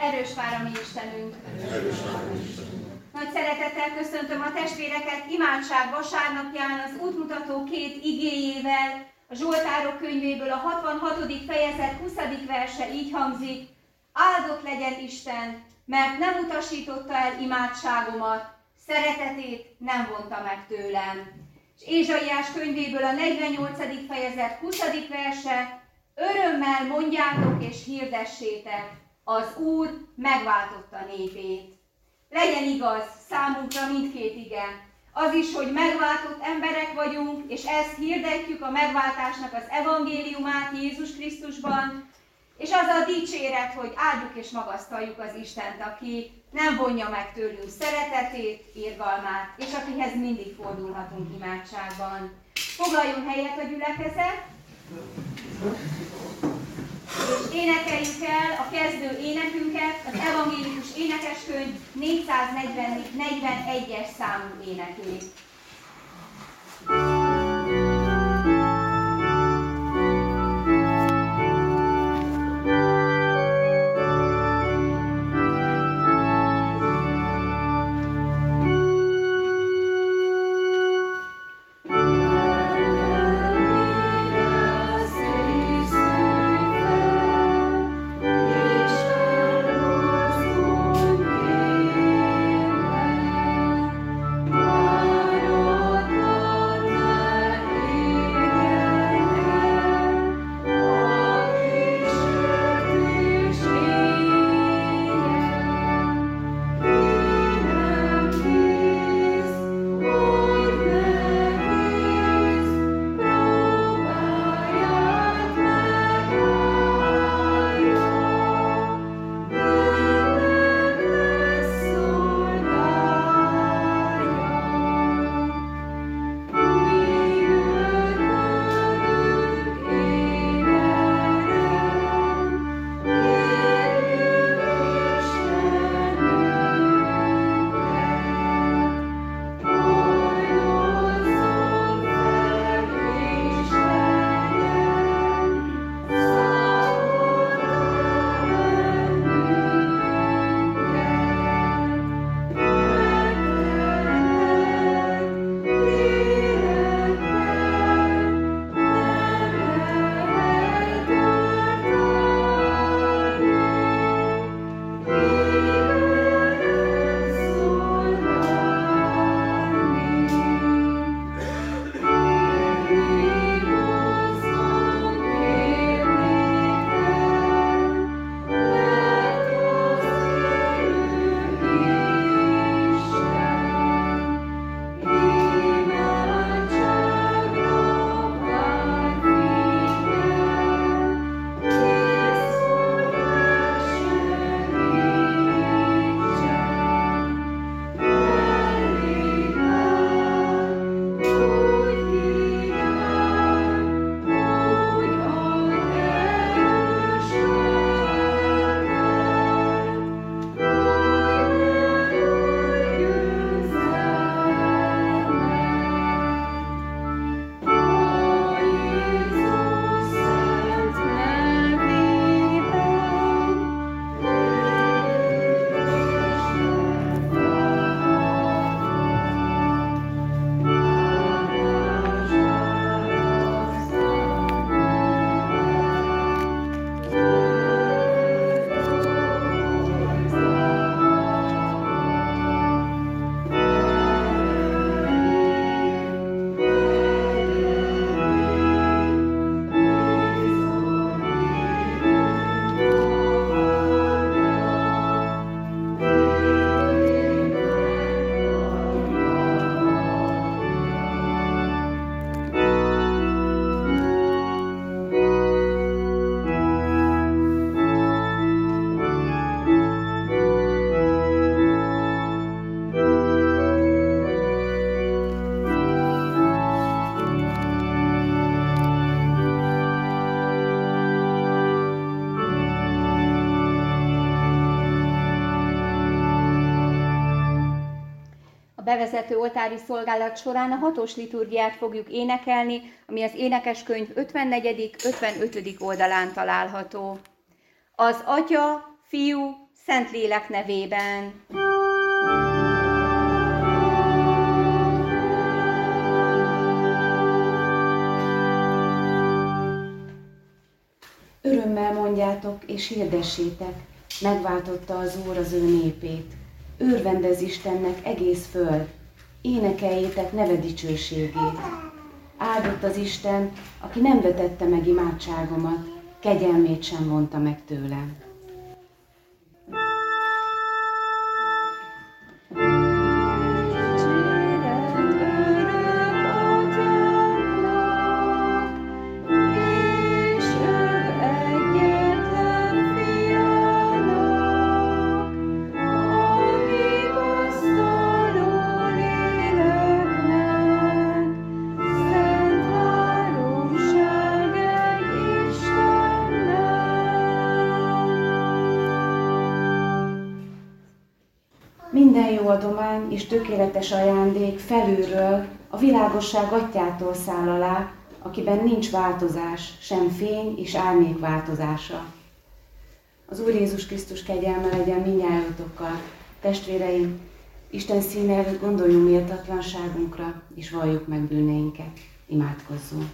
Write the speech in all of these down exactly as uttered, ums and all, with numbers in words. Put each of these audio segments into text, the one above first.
Erős vár a mi Istenünk! Erős vár a mi Istenünk! Nagy szeretettel köszöntöm a testvéreket imádság vasárnapján az útmutató két igéjével. A Zsoltárok könyvéből a hatvanhatodik fejezet huszadik verse így hangzik: áldott legyen Isten, mert nem utasította el imádságomat, szeretetét nem vonta meg tőlem. És Ézsaiás könyvéből a negyvennyolcadik fejezet huszadik verse: örömmel mondjátok és hirdessétek, az Úr megváltotta népét. Legyen igaz számunkra mindkét ige. Az is, hogy megváltott emberek vagyunk, és ezt hirdetjük, a megváltásnak az evangéliumát Jézus Krisztusban, és az a dicséret, hogy áldjuk és magasztaljuk az Istent, aki nem vonja meg tőlünk szeretetét, irgalmát, és akihez mindig fordulhatunk imádságban. Foglaljon helyet a gyülekezet, és énekeljük el a kezdő énekünket, az evangélikus énekeskönyv négyszáznegyvenegyes számú énekét. bevezető oltári szolgálat során a hatos liturgiát fogjuk énekelni, ami az énekeskönyv ötvennegyedik ötvenötödik oldalán található. Az Atya, Fiú, Szentlélek nevében. Örömmel mondjátok és hirdessétek, megváltotta az Úr az ő népét. Örvendez Istennek egész föld, énekeljétek neve dicsőségét. Áldott az Isten, aki nem vetette meg imádságomat, kegyelmét sem vonta meg tőlem. Minden jó adomány és tökéletes ajándék felülről, a világosság atyától száll alá, akiben nincs változás, sem fény és árnyék változása. Az Úr Jézus Krisztus kegyelme legyen mindnyájotokkal. Testvéreim, Isten színe előtt gondoljunk méltatlanságunkra, és valljuk meg bűneinket. Imádkozzunk.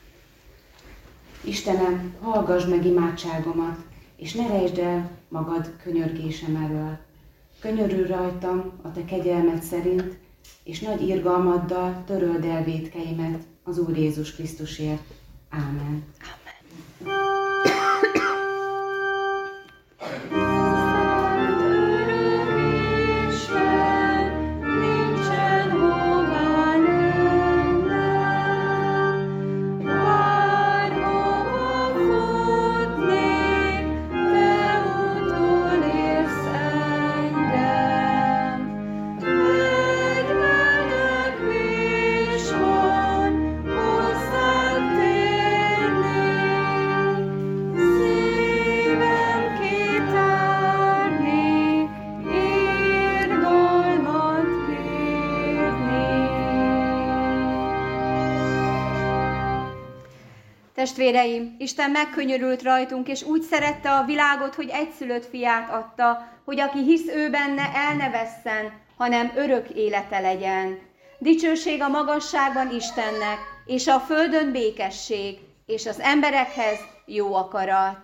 Istenem, hallgass meg imádságomat, és ne rejtsd el magad könyörgésem elől. Könyörülj rajtam a te kegyelmed szerint, és nagy irgalmaddal töröld el vétkeimet az Úr Jézus Krisztusért. Ámen. Testvéreim, Isten megkönyörült rajtunk, és úgy szerette a világot, hogy egyszülött fiát adta, hogy aki hisz ő benne, el ne vesszen, hanem örök élete legyen. Dicsőség a magasságban Istennek, és a földön békesség, és az emberekhez jó akarat.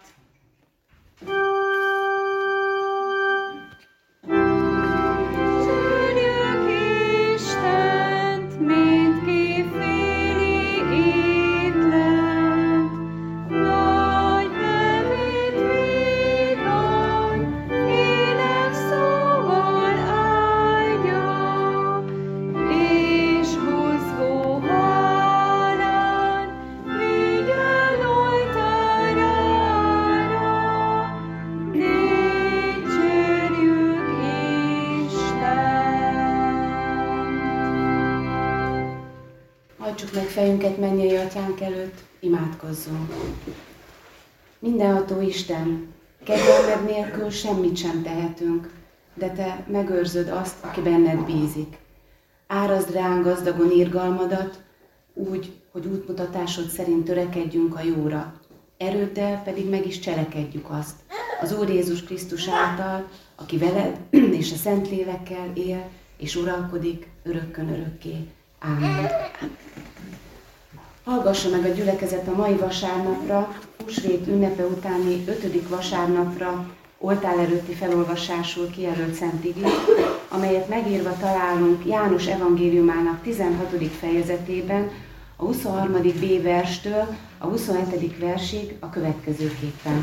Hajtsuk meg fejünket mennyei atyánk előtt, imádkozzunk. Mindenható Isten, kegyelmed nélkül semmit sem tehetünk, de te megőrzöd azt, aki benned bízik. Árazd ránk gazdagon irgalmadat, úgy, hogy útmutatásod szerint törekedjünk a jóra. Erőddel pedig meg is cselekedjük azt. Az Úr Jézus Krisztus által, aki veled és a Szentlélekkel él és uralkodik örökkön örökké. Ámen. Hallgassa meg a gyülekezet a mai vasárnapra, húsvét ünnepe utáni ötödik vasárnapra oltár előtti felolvasásul kijelölt szent igét, amelyet megírva találunk János evangéliumának tizenhatodik fejezetében, a huszonharmadik B verstől a huszonhetedik versig a következőképpen.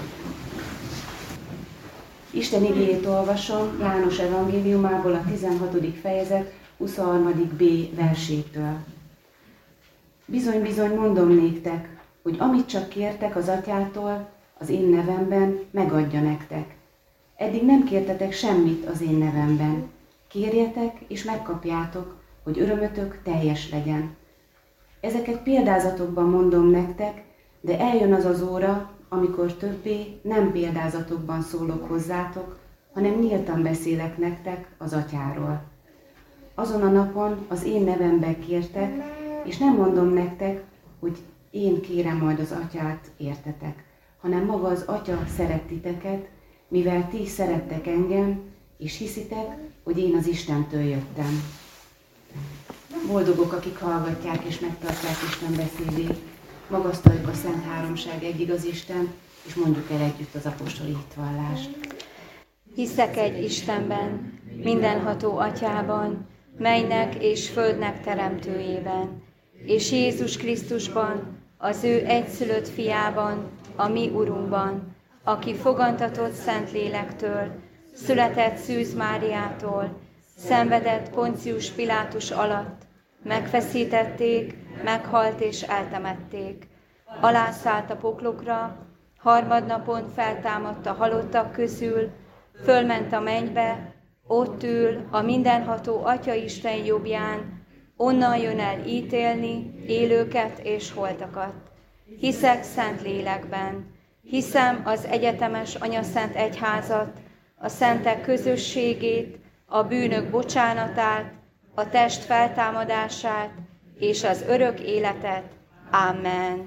Isten igéjét olvasom János evangéliumából a tizenhatodik fejezet huszonharmadik B versétől. Bizony-bizony mondom néktek, hogy amit csak kértek az atyától, az én nevemben megadja nektek. Eddig nem kértetek semmit az én nevemben. Kérjetek és megkapjátok, hogy örömötök teljes legyen. Ezeket példázatokban mondom nektek, de eljön az az óra, amikor többé nem példázatokban szólok hozzátok, hanem nyíltan beszélek nektek az atyáról. Azon a napon az én nevemben kértek, és nem mondom nektek, hogy én kérem majd az atyát értetek, hanem maga az atya szeret titeket, mivel ti szerettek engem, és hiszitek, hogy én az Istentől jöttem. Boldogok, akik hallgatják és megtartják Isten beszédét, magasztaljuk a Szent Háromság egy igaz Isten, és mondjuk el együtt az apostoli hitvallást. Hiszek egy Istenben, mindenható Atyában, mennynek és földnek teremtőjében, és Jézus Krisztusban, az ő egyszülött fiában, a mi Urunkban, aki fogantatott Szentlélektől, született Szűz Máriától, szenvedett Poncius Pilátus alatt, megfeszítették, meghalt és eltemették. Alászállt a poklokra, harmadnapon feltámadt a halottak közül, fölment a mennybe, ott ül a mindenható Atya Isten jobbján, onnan jön el ítélni élőket és holtakat. Hiszek szent lélekben, hiszem az egyetemes anyaszent egyházat, a szentek közösségét, a bűnök bocsánatát, a test feltámadását és az örök életet. Amen.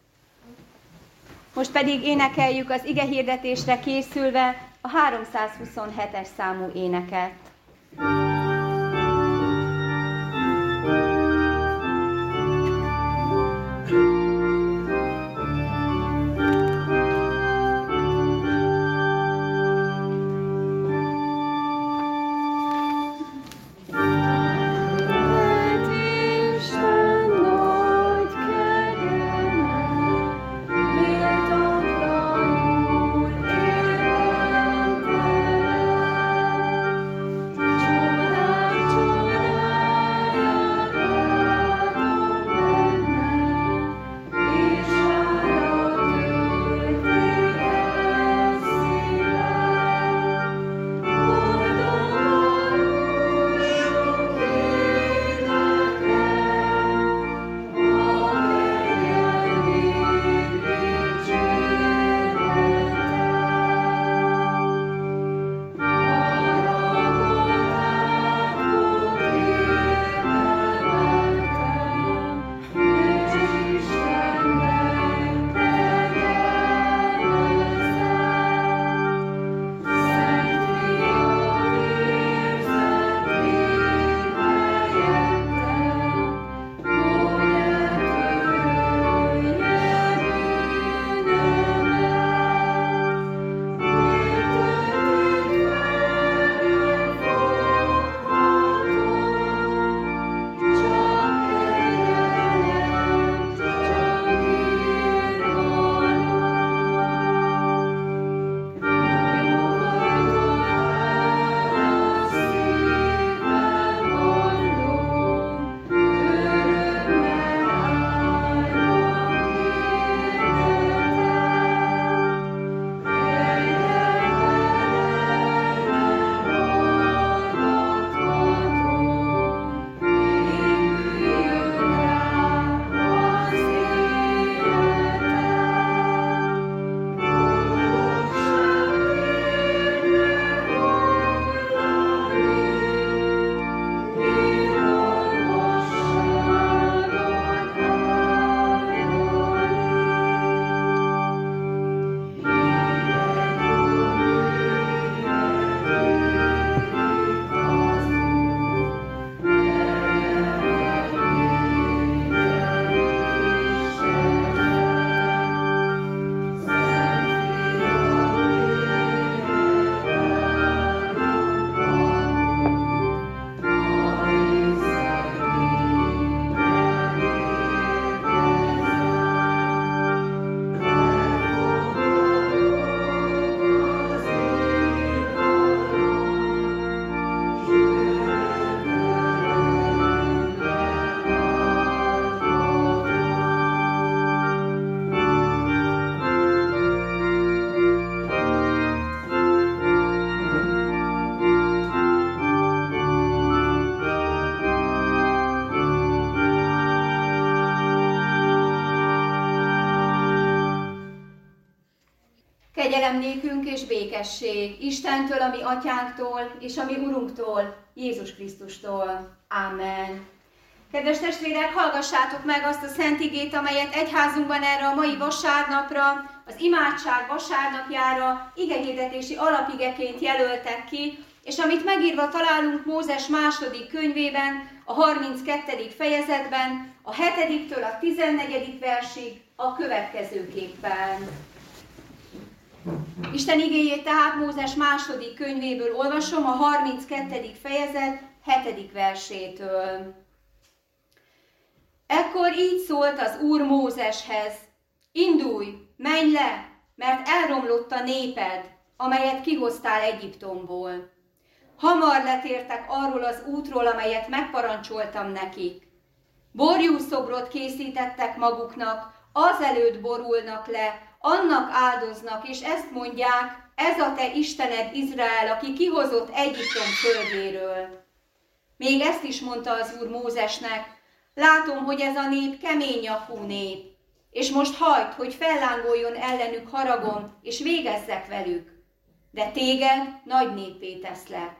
Most pedig énekeljük az igehirdetésre készülve a háromszázhuszonhetes számú éneket. Kegyelem nékünk és békesség Istentől, a mi atyánktól, és a mi Urunktól, Jézus Krisztustól. Amen. Kedves testvérek, hallgassátok meg azt a szent igét, amelyet egyházunkban erre a mai vasárnapra az imádság vasárnapjára igehirdetési alapigeként jelöltek ki, és amit megírva találunk Mózes második könyvében, a harminckettedik fejezetben, a hetediktől a tizennegyedik versig a következőképpen. Isten igéjét tehát Mózes második könyvéből olvasom, a harminckettedik fejezet hetedik versétől. Ekkor így szólt az Úr Mózeshez: indulj, menj le, mert elromlott a néped, amelyet kihoztál Egyiptomból. Hamar letértek arról az útról, amelyet megparancsoltam nekik. Borjúszobrot készítettek maguknak, azelőtt borulnak le, annak áldoznak, és ezt mondják: ez a te Istened Izrael, aki kihozott Egyiptom földjéről. Még ezt is mondta az Úr Mózesnek: látom, hogy ez a nép kemény nyakú nép, és most hagyd, hogy fellángoljon ellenük haragom, és végezzek velük, de téged nagy néppé teszlek.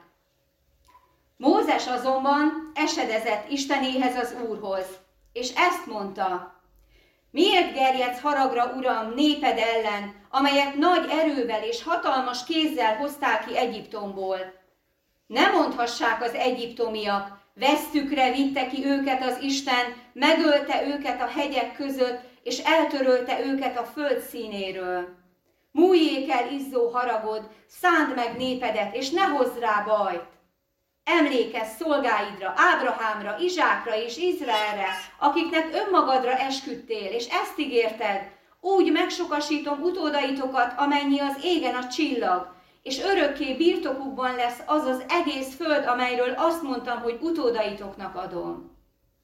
Mózes azonban esedezett Istenéhez, az Úrhoz, és ezt mondta: miért gerjedsz haragra, Uram, néped ellen, amelyet nagy erővel és hatalmas kézzel hoztál ki Egyiptomból? Ne mondhassák az egyiptomiak: vesztükre vitte ki őket az Isten, megölte őket a hegyek között, és eltörölte őket a föld színéről. Múljék el izzó haragod, szánd meg népedet, és ne hozz rá bajt. Emlékezz szolgáidra, Ábrahámra, Izsákra és Izraelre, akiknek önmagadra esküdtél, és ezt ígérted: úgy megsokasítom utódaitokat, amennyi az égen a csillag, és örökké birtokukban lesz az az egész föld, amelyről azt mondtam, hogy utódaitoknak adom.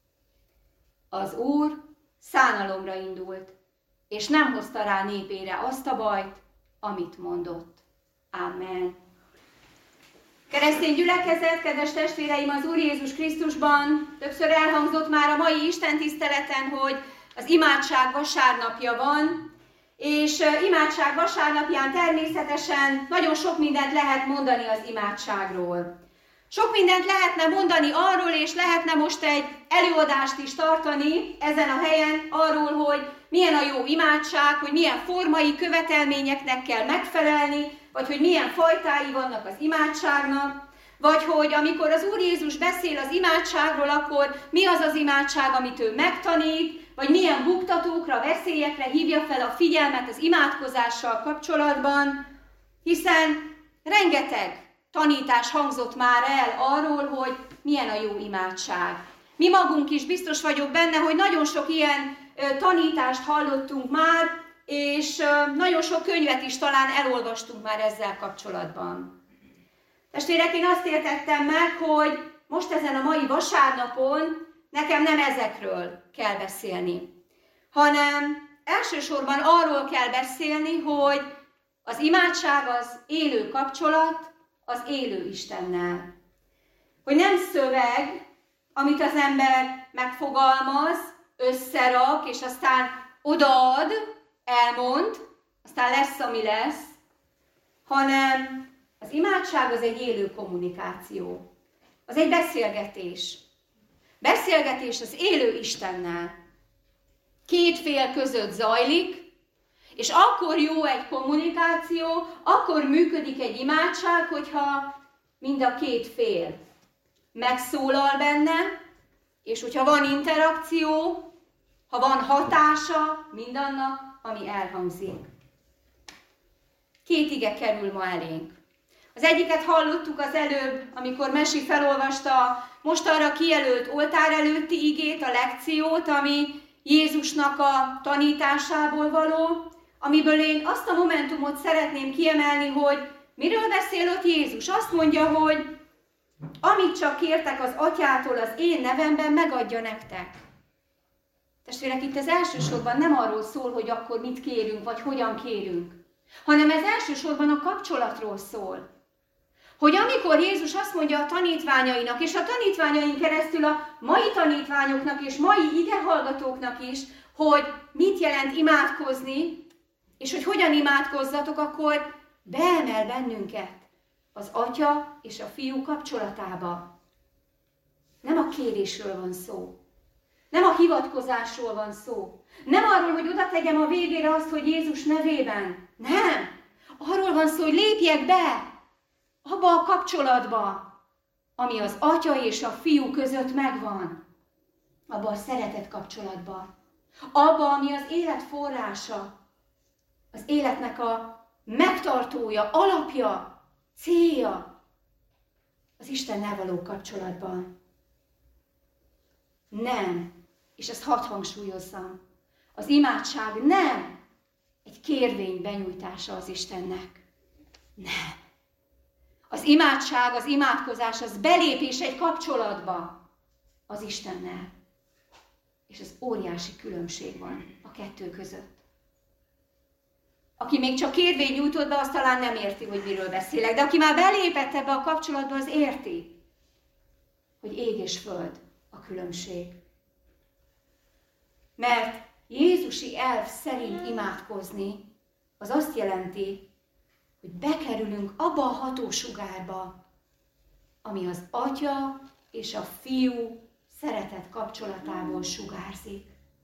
Az Úr szánalomra indult, és nem hozta rá népére azt a bajt, amit mondott. Amen. Keresztény gyülekezet, kedves testvéreim, az Úr Jézus Krisztusban többször elhangzott már a mai istentiszteleten, hogy az imádság vasárnapja van, és imádság vasárnapján természetesen nagyon sok mindent lehet mondani az imádságról. Sok mindent lehetne mondani arról, és lehetne most egy előadást is tartani ezen a helyen arról, hogy milyen a jó imádság, hogy milyen formai követelményeknek kell megfelelni, vagy hogy milyen fajtái vannak az imádságnak, vagy hogy amikor az Úr Jézus beszél az imádságról, akkor mi az az imádság, amit ő megtanít, vagy milyen buktatókra, veszélyekre hívja fel a figyelmet az imádkozással kapcsolatban, hiszen rengeteg tanítás hangzott már el arról, hogy milyen a jó imádság. Mi magunk is biztos vagyok benne, hogy nagyon sok ilyen tanítást hallottunk már, és nagyon sok könyvet is talán elolvastunk már ezzel kapcsolatban. Testvérek, én azt értettem meg, hogy most ezen a mai vasárnapon nekem nem ezekről kell beszélni, hanem elsősorban arról kell beszélni, hogy az imádság az élő kapcsolat az élő Istennel. Hogy nem szöveg, amit az ember megfogalmaz, összerak, és aztán odaad, elmond, aztán lesz, ami lesz, hanem az imádság az egy élő kommunikáció. Az egy beszélgetés. Beszélgetés az élő Istennel. Két fél között zajlik, és akkor jó egy kommunikáció, akkor működik egy imádság, hogyha mind a két fél megszólal benne, és hogyha van interakció, ha van hatása mindannak, ami elhangzik. Két ige kerül ma elénk. Az egyiket hallottuk az előbb, amikor Mesi felolvasta a most arra kijelölt oltár előtti igét, a lekciót, ami Jézusnak a tanításából való, amiből én azt a momentumot szeretném kiemelni, hogy miről beszél ott Jézus. Azt mondja, hogy amit csak kértek az Atyától az én nevemben, megadja nektek. Testvérek, itt ez elsősorban nem arról szól, hogy akkor mit kérünk, vagy hogyan kérünk, hanem ez elsősorban a kapcsolatról szól. Hogy amikor Jézus azt mondja a tanítványainak, és a tanítványain keresztül a mai tanítványoknak és mai igehallgatóknak is, hogy mit jelent imádkozni, és hogy hogyan imádkozzatok, akkor beemel bennünket az Atya és a Fiú kapcsolatába. Nem a kérésről van szó, Nem a hivatkozásról van szó. Nem arról, hogy oda tegyem a végére azt, hogy Jézus nevében. Nem. Arról van szó, hogy lépjek be abba a kapcsolatba, ami az Atya és a Fiú között megvan. Abba a szeretet kapcsolatba. Abba, ami az élet forrása. Az életnek a megtartója, alapja, célja. Az Istennel való kapcsolatban. Nem, és ezt hadd hangsúlyozzam, az imádság nem egy kérvény benyújtása az Istennek. Nem. Az imádság, az imádkozás, az belépés egy kapcsolatba az Istennel. És ez óriási különbség van a kettő között. Aki még csak kérvény nyújtott be, az talán nem érti, hogy miről beszélek, de aki már belépett ebbe a kapcsolatba, az érti, hogy ég és föld a különbség. Mert jézusi elv szerint imádkozni, az azt jelenti, hogy bekerülünk abba a hatósugárba, ami az Atya és a Fiú szeretet kapcsolatából sugárzik.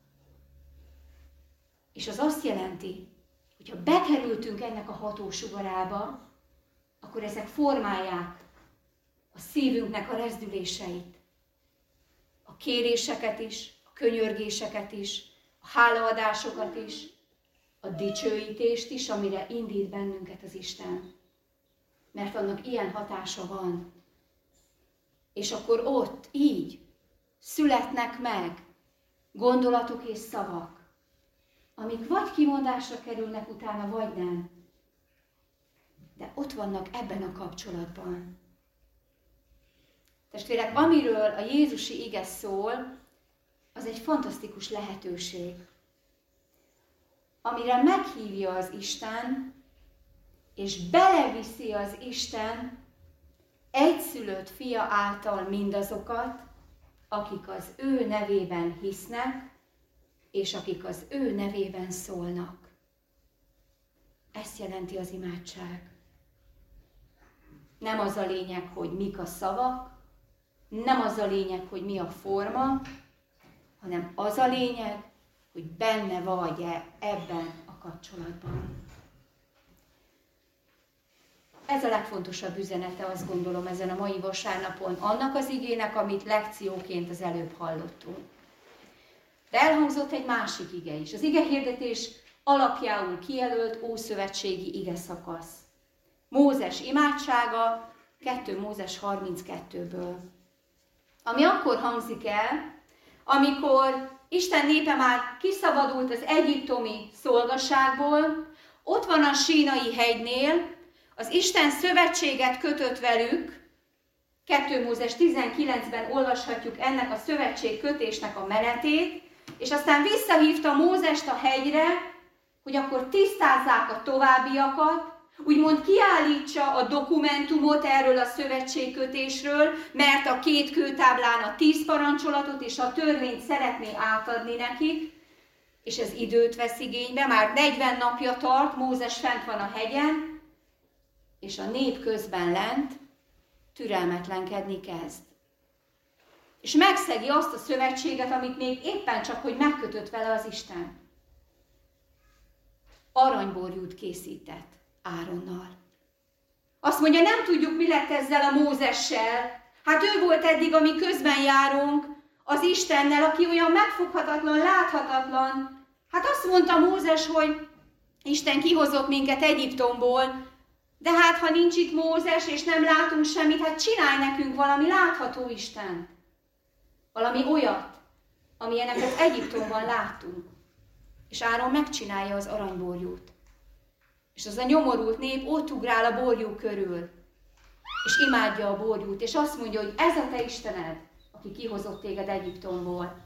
És az azt jelenti, hogy ha bekerültünk ennek a hatósugarába, akkor ezek formálják a szívünknek a rezdüléseit, a kéréseket is, a könyörgéseket is, a hálaadásokat is, a dicsőítést is, amire indít bennünket az Isten. Mert annak ilyen hatása van. És akkor ott, így, születnek meg gondolatok és szavak, amik vagy kimondásra kerülnek utána, vagy nem. De ott vannak ebben a kapcsolatban. Testvérek, amiről a jézusi ige szól, az egy fantasztikus lehetőség, amire meghívja az Isten, és beleviszi az Isten egyszülött fia által mindazokat, akik az ő nevében hisznek, és akik az ő nevében szólnak. Ezt jelenti az imádság. Nem az a lényeg, hogy mik a szavak, nem az a lényeg, hogy mi a forma, hanem az a lényeg, hogy benne vagy-e ebben a kapcsolatban. Ez a legfontosabb üzenete, azt gondolom, ezen a mai vasárnapon annak az igének, amit lekcióként az előbb hallottunk. De elhangzott egy másik ige is. Az igehirdetés alapjául kijelölt ószövetségi ige szakasz. Mózes imádsága, kettő Mózes harminckettőből. Ami akkor hangzik el, amikor Isten népe már kiszabadult az egyiptomi szolgaságból, ott van a Sínai hegynél, az Isten szövetséget kötött velük, kettő Mózes tizenkilencben olvashatjuk ennek a szövetségkötésnek a menetét, és aztán visszahívta Mózest a hegyre, hogy akkor tisztázzák a továbbiakat, úgymond kiállítsa a dokumentumot erről a szövetségkötésről, mert a két kőtáblán a tíz parancsolatot és a törvényt szeretné átadni nekik, és ez időt vesz igénybe, már negyven napja tart, Mózes fent van a hegyen, és a nép közben lent türelmetlenkedni kezd. És megszegi azt a szövetséget, amit még éppen csak, hogy megkötött vele az Isten. Aranyborjút készített Áronnal. Azt mondja, nem tudjuk, mi lett ezzel a Mózessel. Hát ő volt eddig, ami közben járunk, az Istennel, aki olyan megfoghatatlan, láthatatlan. Hát azt mondta Mózes, hogy Isten kihozott minket Egyiptomból, de hát, ha nincs itt Mózes, és nem látunk semmit, hát csinálj nekünk valami látható Istent. Valami olyat, amilyeneket Egyiptomban láttunk. És Áron megcsinálja az aranyborjút. És az a nyomorult nép ott ugrál a borjú körül, és imádja a borjút, és azt mondja, hogy ez a te Istened, aki kihozott téged Egyiptomból.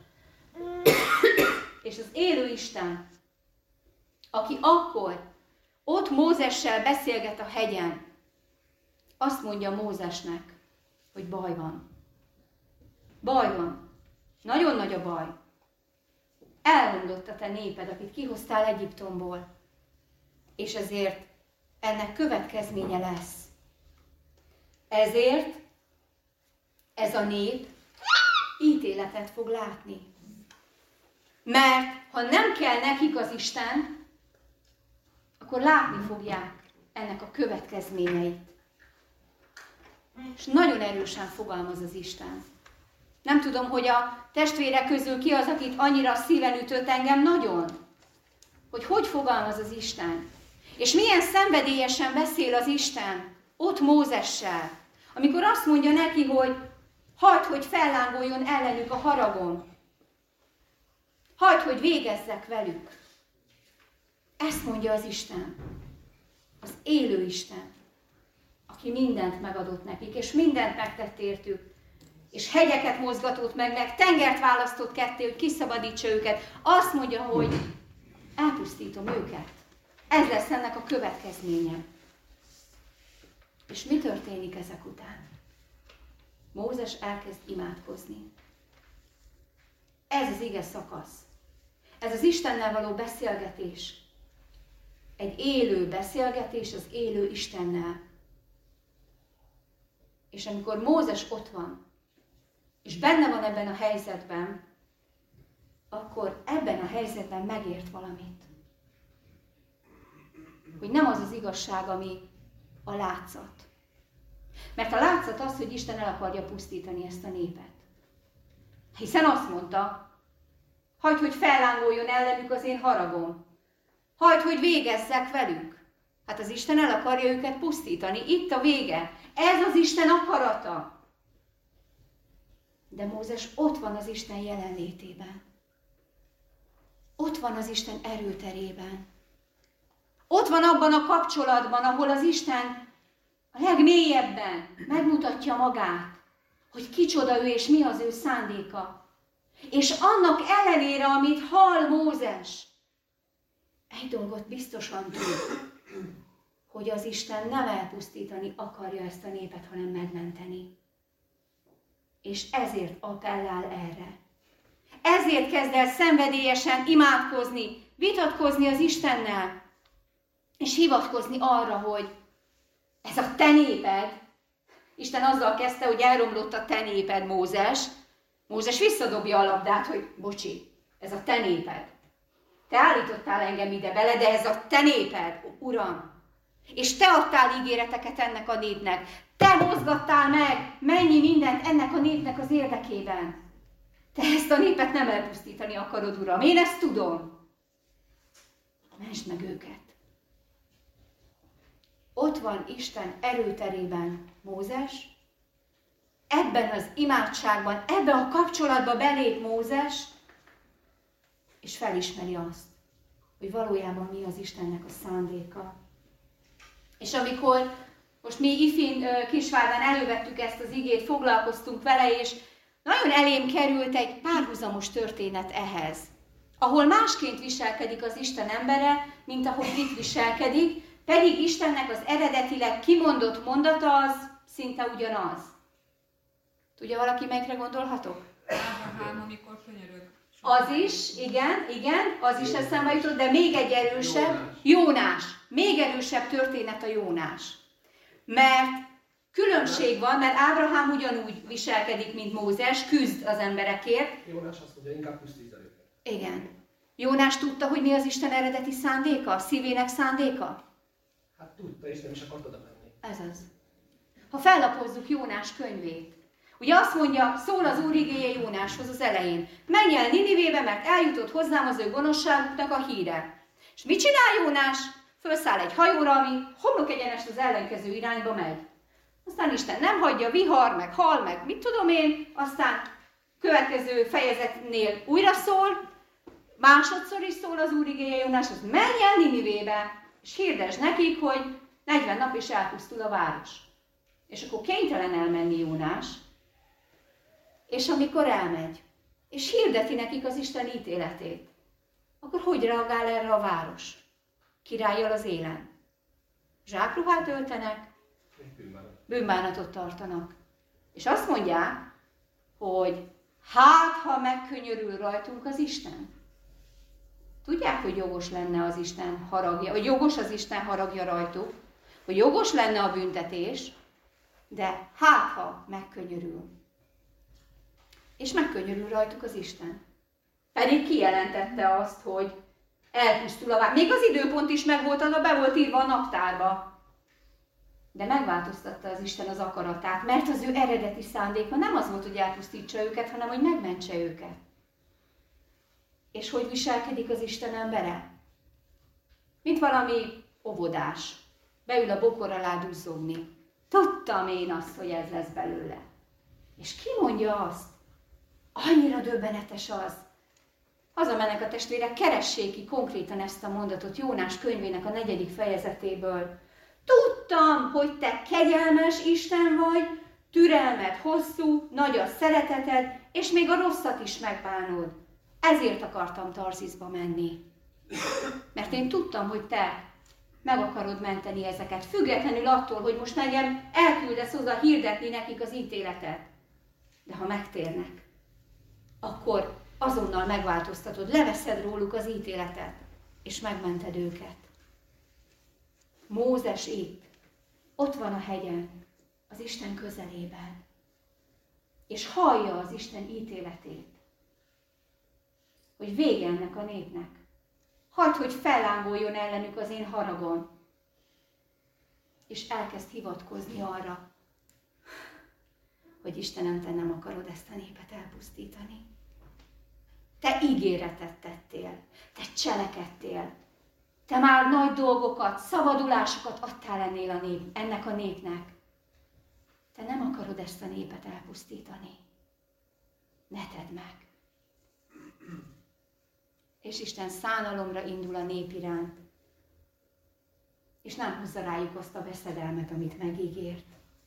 És az élő Isten, aki akkor ott Mózessel beszélget a hegyen, azt mondja Mózesnek, hogy baj van. Baj van. Nagyon nagy a baj. Elromlott a te néped, akit kihoztál Egyiptomból, és ezért ennek következménye lesz. Ezért ez a nép ítéletet fog látni. Mert ha nem kell nekik az Isten, akkor látni fogják ennek a következményeit. És nagyon erősen fogalmaz az Isten. Nem tudom, hogy a testvérek közül ki az, akit annyira szíven ütött, engem nagyon. Hogy hogy fogalmaz az Isten. És milyen szenvedélyesen beszél az Isten ott Mózessel, amikor azt mondja neki, hogy hagyd, hogy fellángoljon ellenük a haragom. Hagyd, hogy végezzek velük. Ezt mondja az Isten. Az élő Isten, aki mindent megadott nekik, és mindent megtett értük, és hegyeket mozgatott meg, meg tengert választott ketté, hogy kiszabadítsa őket. Azt mondja, hogy elpusztítom őket. Ez lesz ennek a következménye. És mi történik ezek után? Mózes elkezd imádkozni. Ez az ige szakasz. Ez az Istennel való beszélgetés. Egy élő beszélgetés az élő Istennel. És amikor Mózes ott van, és benne van ebben a helyzetben, akkor ebben a helyzetben megért valamit. Hogy nem az az igazság, ami a látszat. Mert a látszat az, hogy Isten el akarja pusztítani ezt a népet. Hiszen azt mondta, hagyd, hogy fellángoljon ellenük az én haragom. Hagyd, hogy végezzek velük. Hát az Isten el akarja őket pusztítani. Itt a vége. Ez az Isten akarata. De Mózes ott van az Isten jelenlétében. Ott van az Isten erőterében. Ott van abban a kapcsolatban, ahol az Isten a legmélyebben megmutatja magát, hogy kicsoda ő és mi az ő szándéka. És annak ellenére, amit hall Mózes, egy dolgot biztosan tud, hogy az Isten nem elpusztítani akarja ezt a népet, hanem megmenteni. És ezért appellál erre. Ezért kezd el szenvedélyesen imádkozni, vitatkozni az Istennel, és hivatkozni arra, hogy ez a te néped, Isten azzal kezdte, hogy elromlott a te néped, Mózes. Mózes visszadobja a labdát, hogy bocsi, ez a te néped. Te állítottál engem ide bele, de ez a te néped, Uram. És te adtál ígéreteket ennek a népnek. Te mozgattál meg mennyi mindent ennek a népnek az érdekében. Te ezt a népet nem elpusztítani akarod, Uram. Én ezt tudom. Mentsd meg őket. Ott van Isten erőterében Mózes, ebben az imádságban, ebben a kapcsolatban belép Mózes, és felismeri azt, hogy valójában mi az Istennek a szándéka. És amikor most mi Ifin Kisvárdán elővettük ezt az igét, foglalkoztunk vele, és nagyon elém került egy párhuzamos történet ehhez, ahol másként viselkedik az Isten embere, mint ahogy itt viselkedik, pedig Istennek az eredetileg kimondott mondata az szinte ugyanaz. Tudja valaki, melyikre gondolhatok? Ábrahám, amikor könyörög. Az is, igen, igen, az is eszembe jutott, de még egy erősebb, Jónás. Még erősebb történet a Jónás. Mert különbség van, mert Ábrahám ugyanúgy viselkedik, mint Mózes, küzd az emberekért. Jónás azt mondja, inkább pusztítsd el őket. Igen. Jónás tudta, hogy mi az Isten eredeti szándéka, szívének szándéka? Hát tudta, és nem is akart oda menni. Ez az. Ha fellapozzuk Jónás könyvét, ugye azt mondja, szól az Úr igéje Jónáshoz az elején. Menj el Ninivébe, mert eljutott hozzám az ő gonoszságuknak a híre. És mit csinál Jónás? Fölszáll egy hajóra, ami homlok egyenest az ellenkező irányba megy. Aztán Isten nem hagyja, vihar, meg hal, meg mit tudom én, aztán következő fejezetnél újra szól, másodszor is szól az Úr igéje Jónáshoz, menj el Ninivébe, és hirdesd nekik, hogy negyven nap is elpusztul a város. És akkor kénytelen elmenni Jónás, és amikor elmegy, és hirdeti nekik az Isten ítéletét, akkor hogy reagál erre a város? Királlyal az élen. Zsákruhát öltenek, bűnbánatot tartanak. És azt mondják, hogy hát, ha megkönyörül rajtunk az Isten. Tudják, hogy jogos lenne az Isten haragja, hogy jogos az Isten haragja rajtuk, hogy jogos lenne a büntetés, de hát, ha megkönyörül. És megkönyörül rajtuk az Isten. Pedig kijelentette azt, hogy elpusztul a vár. Még az időpont is megvolt, az be volt írva a naptárba. De megváltoztatta az Isten az akaratát, mert az ő eredeti szándéka nem az volt, hogy elpusztítsa őket, hanem hogy megmentse őket. És hogy viselkedik az Isten embere? Mint valami óvodás. Beül a bokor alá duzzogni. Tudtam én azt, hogy ez lesz belőle. És ki mondja azt? Annyira döbbenetes az. Hazamennek a testvérek, keressék ki konkrétan ezt a mondatot Jónás könyvének a negyedik fejezetéből. Tudtam, hogy te kegyelmes Isten vagy, türelmed hosszú, nagy a szereteted, és még a rosszat is megbánod. Ezért akartam Tarziszba menni. Mert én tudtam, hogy te meg akarod menteni ezeket, függetlenül attól, hogy most engem elküldesz oda hirdetni nekik az ítéletet. De ha megtérnek, akkor azonnal megváltoztatod, leveszed róluk az ítéletet, és megmented őket. Mózes itt, ott van a hegyen, az Isten közelében, és hallja az Isten ítéletét, hogy vége ennek a népnek. Hagyd, hogy fellángoljon ellenük az én haragom, és elkezd hivatkozni arra, hogy Istenem, te nem akarod ezt a népet elpusztítani. Te ígéretet tettél, te cselekedtél, te már nagy dolgokat, szabadulásokat adtál ennél a nép, ennek a népnek. Te nem akarod ezt a népet elpusztítani. Ne tedd meg. És Isten szánalomra indul a nép iránt, és nem hozza rájuk azt a veszedelmet, amit megígért.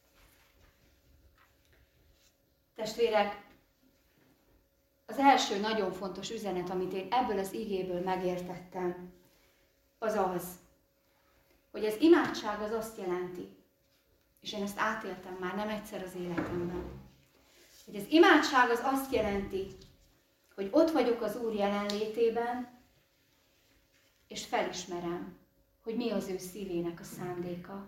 Testvérek, az első nagyon fontos üzenet, amit én ebből az igéből megértettem, az az, hogy az imádság az azt jelenti, és én ezt átéltem már nem egyszer az életemben, hogy az imádság az azt jelenti, hogy ott vagyok az Úr jelenlétében, és felismerem, hogy mi az ő szívének a szándéka.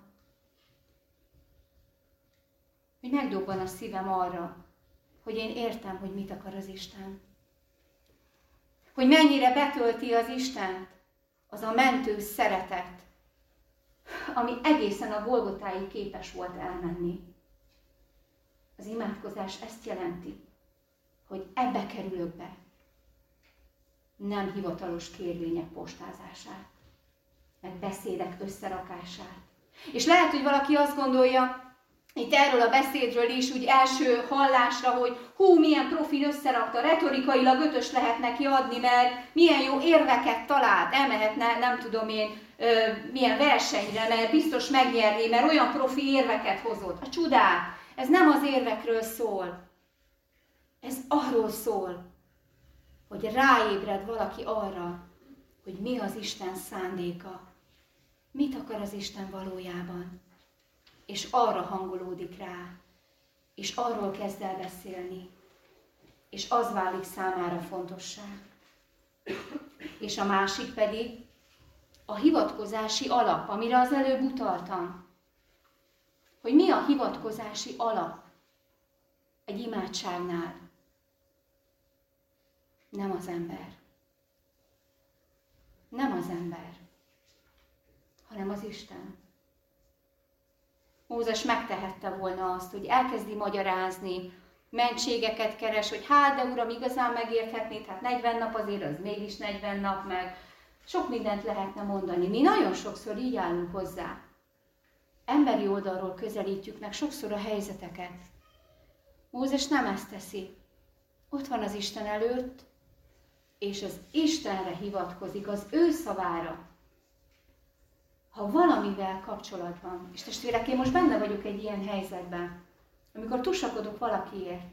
Hogy megdobban a szívem arra, hogy én értem, hogy mit akar az Isten. Hogy mennyire betölti az Istent az a mentő szeretet, ami egészen a Golgotáig képes volt elmenni. Az imádkozás ezt jelenti, hogy ebbe kerülök be. Nem hivatalos kérvények postázását, meg beszédek összerakását. És lehet, hogy valaki azt gondolja, itt erről a beszédről is úgy első hallásra, hogy hú, milyen profil összerakta, retorikailag ötös lehet neki adni, mert milyen jó érveket talált, elmehetne, nem tudom én, ö, milyen versenyre, mert biztos megnyerni, mert olyan profi érveket hozott. A csodák, ez nem az érvekről szól. Ez arról szól, hogy ráébred valaki arra, hogy mi az Isten szándéka. Mit akar az Isten valójában? És arra hangolódik rá, és arról kezd el beszélni, és az válik számára fontossá. És a másik pedig a hivatkozási alap, amire az előbb utaltam. Hogy mi a hivatkozási alap egy imádságnál? Nem az ember. Nem az ember, hanem az Isten. Mózes megtehette volna azt, hogy elkezdi magyarázni, mentségeket keres, hogy hát, de uram, igazán megérthetnéd, hát negyven nap azért az mégis negyven nap, meg sok mindent lehetne mondani. Mi nagyon sokszor így állunk hozzá. Emberi oldalról közelítjük meg sokszor a helyzeteket. Mózes nem ezt teszi. Ott van az Isten előtt, és az Istenre hivatkozik, az ő szavára. Ha valamivel kapcsolatban, és testvérek, én most benne vagyok egy ilyen helyzetben, amikor tusakodok valakiért,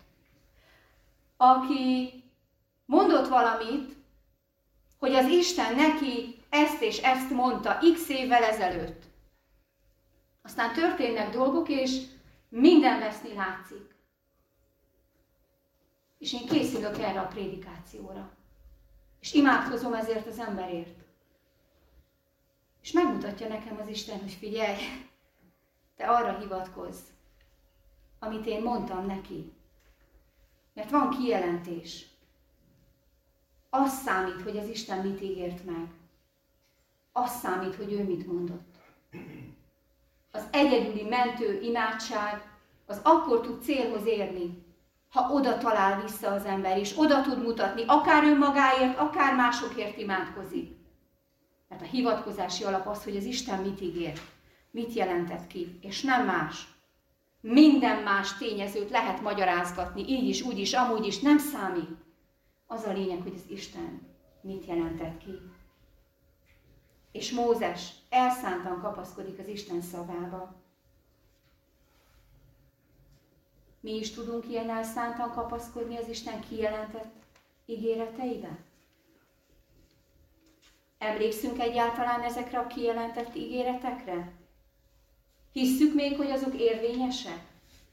aki mondott valamit, hogy az Isten neki ezt és ezt mondta x évvel ezelőtt. Aztán történnek dolgok, és minden veszni látszik. És én készülök erre a prédikációra. És imádkozom ezért az emberért. És megmutatja nekem az Isten, hogy figyelj, te arra hivatkozz, amit én mondtam neki. Mert van kijelentés. Az számít, hogy az Isten mit ígért meg. Az számít, hogy ő mit mondott. Az egyedüli mentő imádság az akkor tud célhoz érni, ha oda talál vissza az ember, és oda tud mutatni, akár önmagáért, akár másokért imádkozik. Mert a hivatkozási alap az, hogy az Isten mit ígért, mit jelentett ki, és nem más. Minden más tényezőt lehet magyarázgatni, így is, úgy is, amúgy is, nem számít. Az a lényeg, hogy az Isten mit jelentett ki. És Mózes elszántan kapaszkodik az Isten szavába. Mi is tudunk ilyen elszántan kapaszkodni az Isten kijelentett ígéreteibe? Emlékszünk egyáltalán ezekre a kijelentett ígéretekre? Hisszük még, hogy azok érvényesek?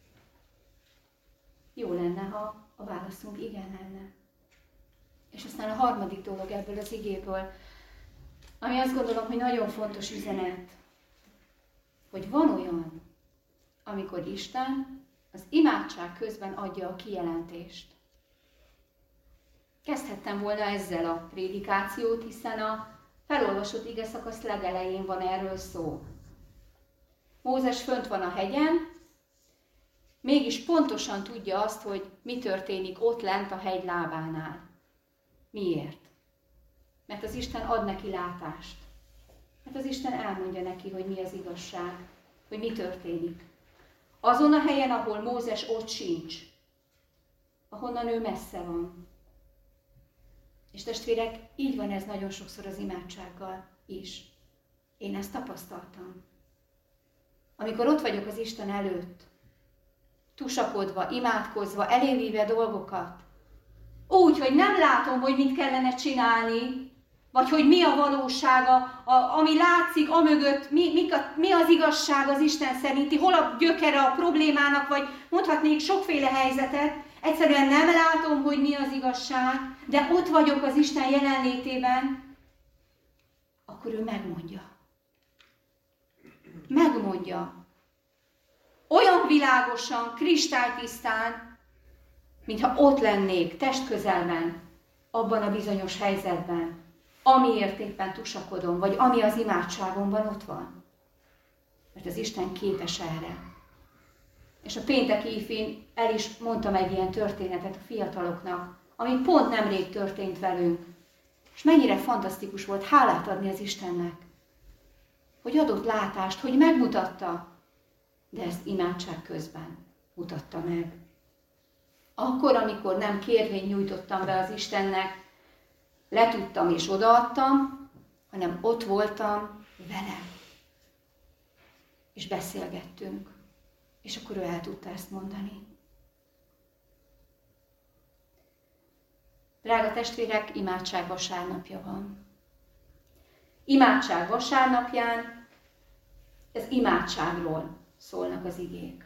Jó lenne, ha a válaszunk igen lenne. És aztán a harmadik dolog ebből az igéből, ami azt gondolom, hogy nagyon fontos üzenet, hogy van olyan, amikor Isten az imádság közben adja a kijelentést. Kezdhettem volna ezzel a prédikációt, hiszen a felolvasott igeszakasz legelején van erről szó. Mózes fönt van a hegyen, mégis pontosan tudja azt, hogy mi történik ott lent a hegy lábánál. Miért? Mert az Isten ad neki látást. Mert az Isten elmondja neki, hogy mi az igazság, hogy mi történik. Azon a helyen, ahol Mózes ott sincs, ahonnan ő messze van. És testvérek, így van ez nagyon sokszor az imádsággal is. Én ezt tapasztaltam. Amikor ott vagyok az Isten előtt, tusakodva, imádkozva, elévíve dolgokat, úgy, hogy nem látom, hogy mit kellene csinálni, vagy hogy mi a valósága, a, ami látszik amögött, mi, mi, mi az igazság az Isten szerinti, hol a gyökere a problémának, vagy mondhatnék sokféle helyzetet, egyszerűen nem látom, hogy mi az igazság, de ott vagyok az Isten jelenlétében, akkor ő megmondja. Megmondja. Olyan világosan, kristálytisztán, mintha ott lennék, testközelben, abban a bizonyos helyzetben, amiért éppen tusakodom, vagy ami az imádságomban ott van. Mert az Isten képes erre. És a pénteki ifin el is mondtam egy ilyen történetet a fiataloknak, ami pont nemrég történt velünk. És mennyire fantasztikus volt hálát adni az Istennek, hogy adott látást, hogy megmutatta, de ezt imádság közben mutatta meg. Akkor, amikor nem kérvényt nyújtottam be az Istennek, letudtam és odaadtam, hanem ott voltam vele. És beszélgettünk. És akkor ő el tudta ezt mondani. Drága testvérek, imádság vasárnapja van. Imádság vasárnapján ez imádságról szólnak az igék.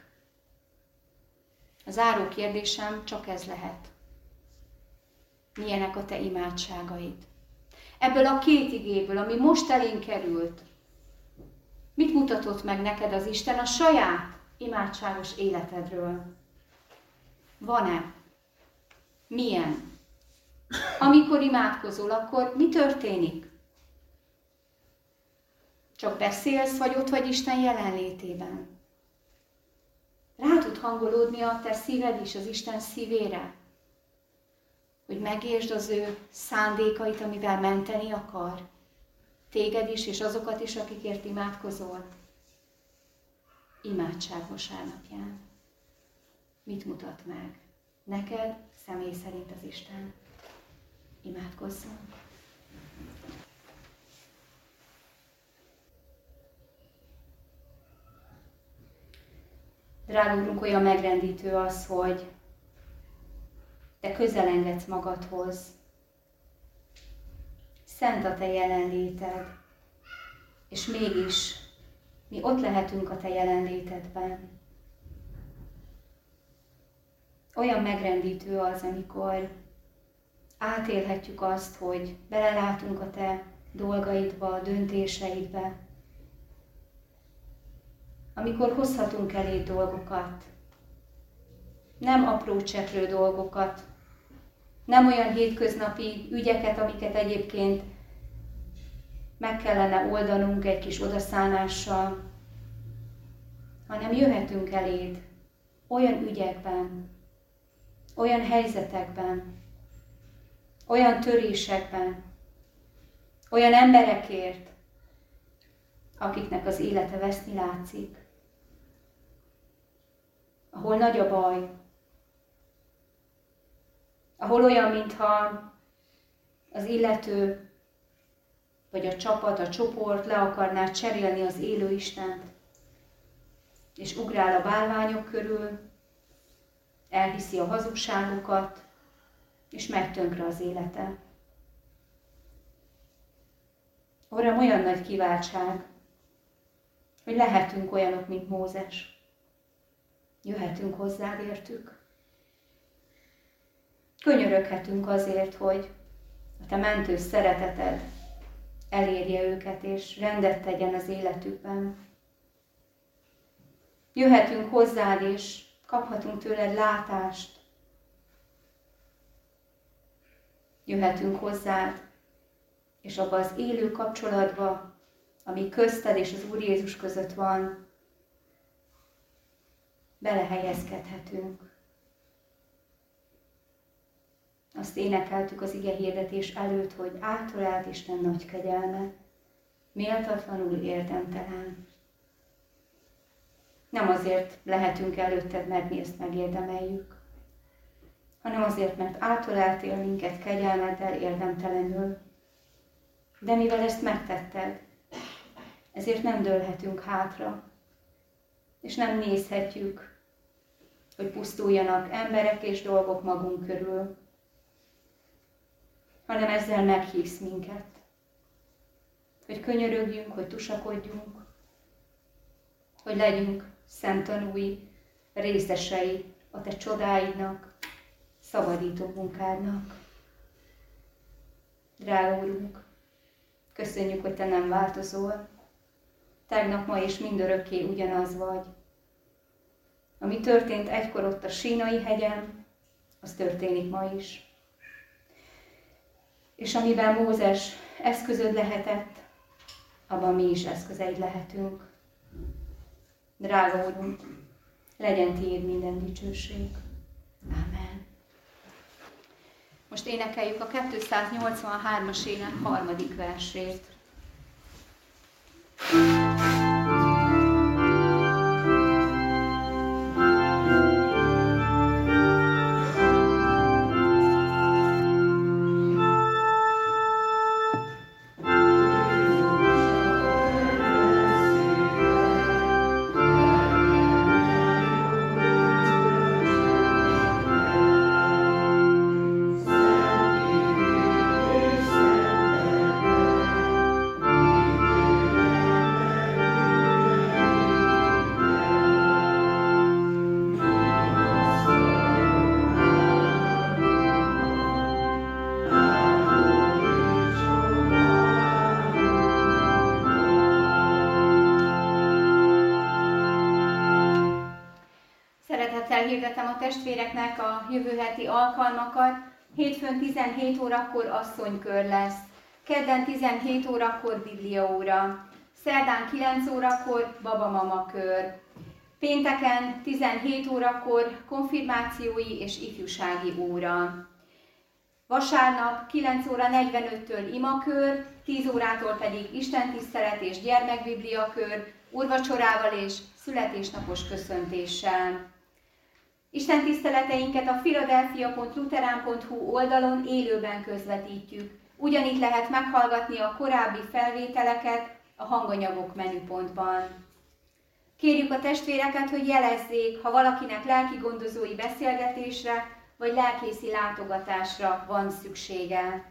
A záró kérdésem csak ez lehet. Milyenek a te imádságaid? Ebből a két igéből, ami most elénk került, mit mutatott meg neked az Isten a saját imádságos életedről? Van-e? Milyen? Amikor imádkozol, akkor mi történik? Csak beszélsz, vagy ott vagy Isten jelenlétében? Rá tud hangolódni a te szíved is az Isten szívére? Hogy megértsd az ő szándékait, amivel menteni akar? Téged is, és azokat is, akikért imádkozol? Imádság vasárnapján. Mit mutat meg? Neked személy szerint az Isten. Imádkozzunk. Drága Úrunk, olyan megrendítő az, hogy te közel engedsz magadhoz. Szent a te jelenléted, és mégis mi ott lehetünk a te jelenlétedben. Olyan megrendítő az, amikor átélhetjük azt, hogy belelátunk a te dolgaidba, a döntéseidbe, amikor hozhatunk elé dolgokat, nem apró cseprő dolgokat, Nem olyan hétköznapi ügyeket, amiket egyébként meg kellene oldanunk egy kis odaszánással, hanem jöhetünk eléd olyan ügyekben, olyan helyzetekben, olyan törésekben, olyan emberekért, akiknek az élete veszni látszik, ahol nagy a baj, ahol olyan, mintha az illető, vagy a csapat, a csoport le akarná cserélni az élő Istent, és ugrál a bálványok körül, elhiszi a hazugságokat, és megy tönkre az élete. Uram, olyan nagy kiváltság, hogy lehetünk olyanok, mint Mózes. Jöhetünk hozzád értük. Könyöröghetünk azért, hogy a te mentő szereteted elérje őket, és rendet tegyen az életükben. Jöhetünk hozzád, és kaphatunk tőled látást. Jöhetünk hozzád, és abba az élő kapcsolatba, ami közted és az Úr Jézus között van, belehelyezkedhetünk. Azt énekeltük az ige hirdetés előtt, hogy átolált Isten nagy kegyelme, méltatlanul érdemtelen. Nem azért lehetünk előtted, mert mi ezt megérdemeljük, hanem azért, mert átöleltél minket kegyelmeddel érdemtelenül. De mivel ezt megtetted, ezért nem dőlhetünk hátra, és nem nézhetjük, hogy pusztuljanak emberek és dolgok magunk körül, hanem ezzel meghívsz minket, hogy könyörögjünk, hogy tusakodjunk, hogy legyünk szemtanúi, részesei a te csodáidnak, szabadító munkádnak. Drága Úrunk, köszönjük, hogy te nem változol. Tegnap, ma és mindörökké ugyanaz vagy. Ami történt egykor ott a Sínai hegyen, az történik ma is. És amiben Mózes eszközöd lehetett, abban mi is eszközeid lehetünk. Drága Úrunk, legyen tiéd minden dicsőség. Amen. Most énekeljük a kétszáznyolcvanhármas ének harmadik versét. Hirdetem a testvéreknek a jövő heti alkalmakat. Hétfőn tizenhét órakor asszonykör lesz. Kedden tizenhét órakor bibliaóra. Szerdán kilenc órakor babamama kör. Pénteken tizenhét órakor konfirmációi és ifjúsági óra. Vasárnap kilenc óra negyvenöttől imakör, tíz órától pedig istentisztelet és gyermekbibliakör, úrvacsorával és születésnapos köszöntéssel. Isten tiszteleteinket a philadelphia pont luterán pont hu oldalon élőben közvetítjük. Ugyanitt lehet meghallgatni a korábbi felvételeket a hanganyagok menüpontban. Kérjük a testvéreket, hogy jelezzék, ha valakinek lelki gondozói beszélgetésre vagy lelkészi látogatásra van szüksége.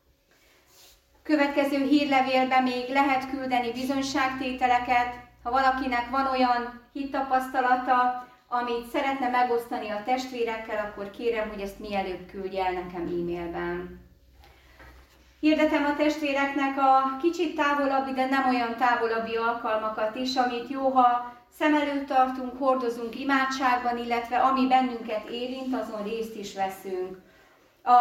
Következő hírlevélben még lehet küldeni bizonyságtételeket, ha valakinek van olyan hittapasztalata, amit szeretne megosztani a testvérekkel, akkor kérem, hogy ezt mielőbb küldje el nekem e-mailben. Hirdetem a testvéreknek a kicsit távolabbi, de nem olyan távolabbi alkalmakat is, amit jó, ha szem előtt tartunk, hordozunk imádságban, illetve ami bennünket érint, azon részt is veszünk. A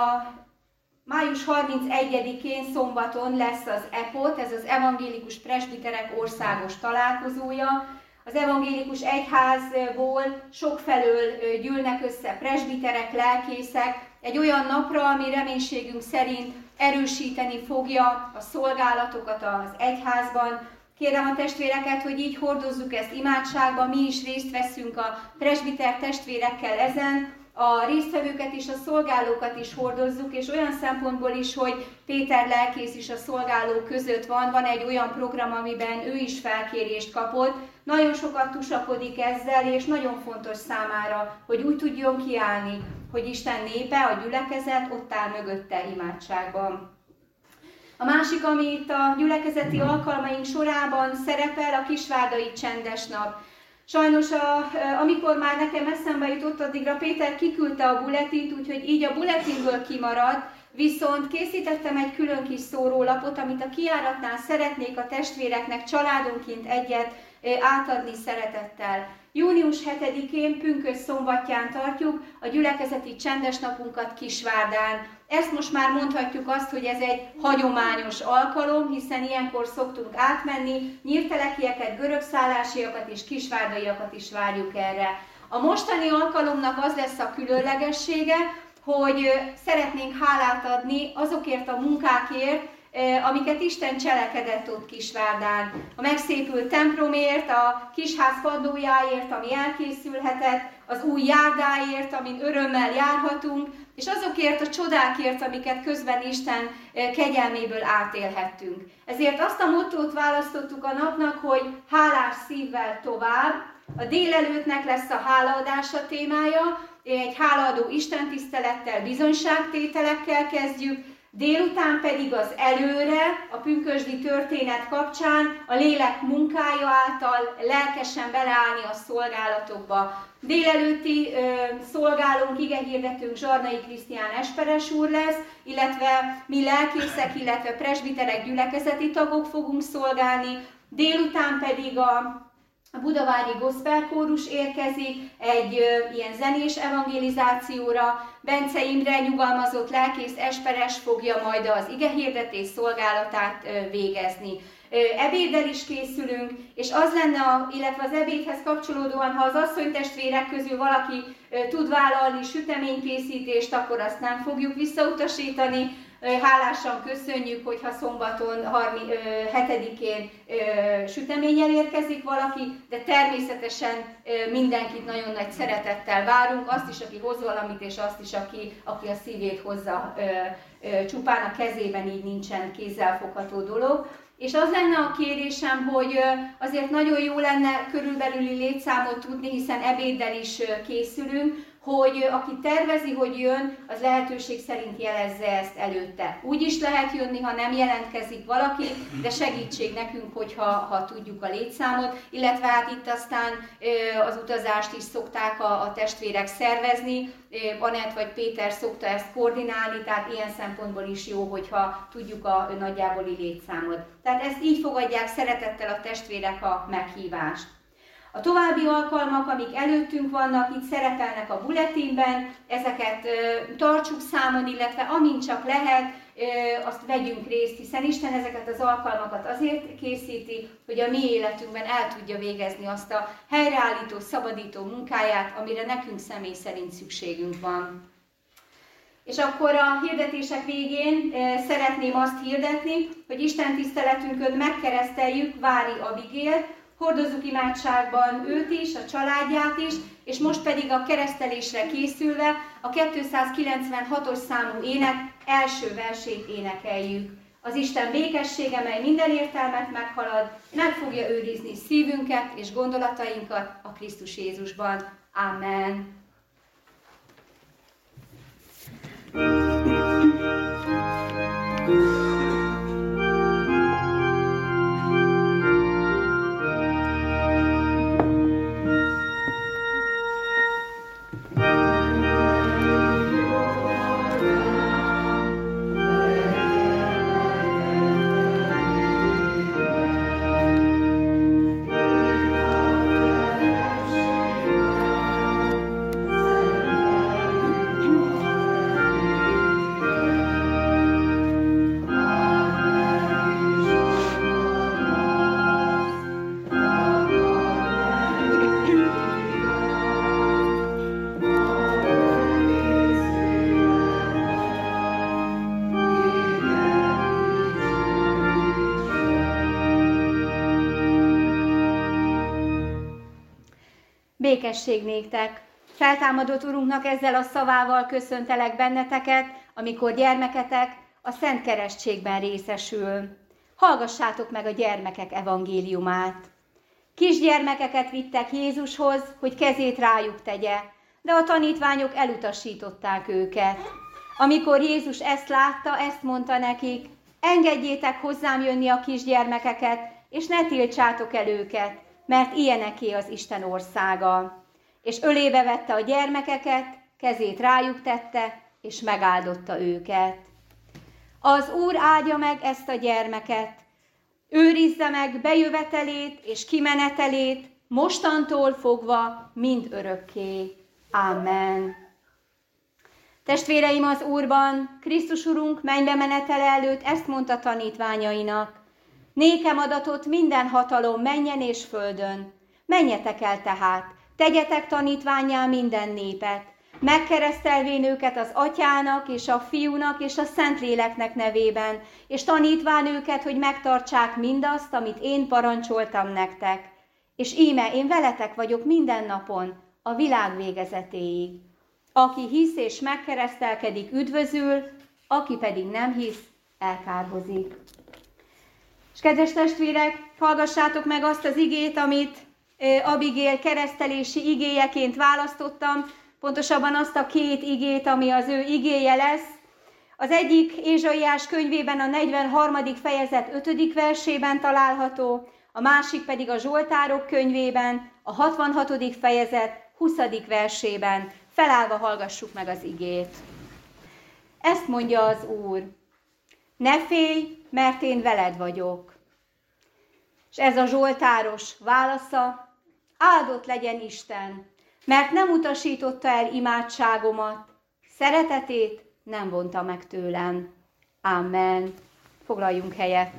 május harmincegyedikén szombaton lesz az E P O T, ez az Evangélikus Presbiterek Országos Találkozója. Az evangélikus egyházból sokfelől gyűlnek össze presbiterek, lelkészek, egy olyan napra, ami reménységünk szerint erősíteni fogja a szolgálatokat az egyházban. Kérem a testvéreket, hogy így hordozzuk ezt imádságban, mi is részt veszünk a presbiter testvérekkel ezen, a résztvevőket és a szolgálókat is hordozzuk, és olyan szempontból is, hogy Péter lelkész is a szolgálók között van, van egy olyan program, amiben ő is felkérést kapott, nagyon sokat tusakodik ezzel, és nagyon fontos számára, hogy úgy tudjon kiállni, hogy Isten népe, a gyülekezet ott áll mögötte imádságban. A másik, ami itt a gyülekezeti alkalmaink sorában szerepel, a kisvárdai csendes nap. Sajnos, a, amikor már nekem eszembe jutott, addigra Péter kiküldte a bulletint, úgyhogy így a bulletinből kimaradt, viszont készítettem egy külön kis szórólapot, amit a kijáratnál szeretnék a testvéreknek családonként egyet átadni szeretettel. június hetedikén, pünkösd szombatján tartjuk a gyülekezeti csendes napunkat Kisvárdán. Ezt most már mondhatjuk azt, hogy ez egy hagyományos alkalom, hiszen ilyenkor szoktunk átmenni, nyírtelekieket, görögszállásiakat és kisvárdaiakat is várjuk erre. A mostani alkalomnak az lesz a különlegessége, hogy szeretnénk hálát adni azokért a munkákért, amiket Isten cselekedett ott Kisvárdán. A megszépült templomért, a kisház padlójáért, ami elkészülhetett, az új járdáért, amin örömmel járhatunk, és azokért a csodákért, amiket közben Isten kegyelméből átélhettünk. Ezért azt a mottót választottuk a napnak, hogy hálás szívvel tovább. A délelőttnek lesz a hálaadása témája, egy hálaadó istentisztelettel, bizonyságtételekkel kezdjük, délután pedig az előre, a pünkösdi történet kapcsán a lélek munkája által lelkesen beleállni a szolgálatokba. Délelőtti ö, szolgálónk, igehirdetőnk Zsarnai Krisztián Esperes úr lesz, illetve mi lelkészek, illetve presbiterek, gyülekezeti tagok fogunk szolgálni. Délután pedig a A budavári gospel kórus érkezik egy ö, ilyen zenés evangelizációra. Bence Imre, nyugalmazott lelkész Esperes fogja majd az igehirdetés szolgálatát ö, végezni. Ö, ebéddel is készülünk, és az lenne, a, illetve az ebédhez kapcsolódóan, ha az asszonytestvérek közül valaki ö, tud vállalni süteménykészítést, akkor azt nem fogjuk visszautasítani. Hálásan köszönjük, hogyha szombaton hetedikén süteménnyel érkezik valaki, de természetesen mindenkit nagyon nagy szeretettel várunk, azt is, aki hoz valamit, és azt is, aki, aki a szívét hozza csupán a kezében, így nincsen kézzelfogható dolog. És az lenne a kérésem, hogy azért nagyon jó lenne körülbelüli létszámot tudni, hiszen ebéddel is készülünk, hogy aki tervezi, hogy jön, az lehetőség szerint jelezze ezt előtte. Úgy is lehet jönni, ha nem jelentkezik valaki, de segítség nekünk, hogyha ha tudjuk a létszámot, illetve hát itt aztán az utazást is szokták a, a testvérek szervezni, Anett vagy Péter szokta ezt koordinálni, tehát ilyen szempontból is jó, hogyha tudjuk a nagyjáboli létszámot. Tehát ezt így fogadják szeretettel a testvérek a meghívást. A további alkalmak, amik előttünk vannak, itt szerepelnek a bulletinben, ezeket ö, tartsuk számon, illetve amint csak lehet, ö, azt vegyünk részt, hiszen Isten ezeket az alkalmakat azért készíti, hogy a mi életünkben el tudja végezni azt a helyreállító, szabadító munkáját, amire nekünk személy szerint szükségünk van. És akkor a hirdetések végén e, szeretném azt hirdetni, hogy Isten tiszteletünkön megkereszteljük Vári Abigélt, hordozzuk imádságban őt is, a családját is, és most pedig a keresztelésre készülve a kétszázkilencvenhatos számú ének első versét énekeljük. Az Isten békessége, mely minden értelmet meghalad, meg fogja őrizni szívünket és gondolatainkat a Krisztus Jézusban. Amen. Thank you. Békesség néktek! Feltámadott Urunknak ezzel a szavával köszöntelek benneteket, amikor gyermeketek a Szent Keresztségben részesül. Hallgassátok meg a gyermekek evangéliumát. Kisgyermekeket vittek Jézushoz, hogy kezét rájuk tegye, de a tanítványok elutasították őket. Amikor Jézus ezt látta, ezt mondta nekik: engedjétek hozzám jönni a kisgyermekeket, és ne tiltsátok el őket, mert ilyeneké az Isten országa. És ölébe vette a gyermekeket, kezét rájuk tette, és megáldotta őket. Az Úr áldja meg ezt a gyermeket, őrizze meg bejövetelét és kimenetelét, mostantól fogva mind örökké. Amen. Testvéreim az Úrban, Krisztus Urunk mennybe menetele előtt ezt mondta tanítványainak: nékem adatott minden hatalom mennyen és földön. Menjetek el tehát, tegyetek tanítvánnyá minden népet, megkeresztelvén őket az Atyának és a Fiúnak és a Szentléleknek nevében, és tanítván őket, hogy megtartsák mindazt, amit én parancsoltam nektek. És íme, én veletek vagyok minden napon, a világ végezetéig. Aki hisz és megkeresztelkedik, üdvözül, aki pedig nem hisz, elkárhozik. És kedves testvérek, hallgassátok meg azt az igét, amit Abigail keresztelési igéjeként választottam, pontosabban azt a két igét, ami az ő igéje lesz. Az egyik Ézsaiás könyvében a negyvenharmadik fejezet ötödik versében található, a másik pedig a Zsoltárok könyvében, a hatvanhatodik fejezet huszadik versében. Felállva hallgassuk meg az igét. Ezt mondja az Úr: ne félj, mert én veled vagyok. És ez a zsoltáros válasza: áldott legyen Isten, mert nem utasította el imádságomat, szeretetét nem vonta meg tőlem. Amen. Foglaljunk helyet.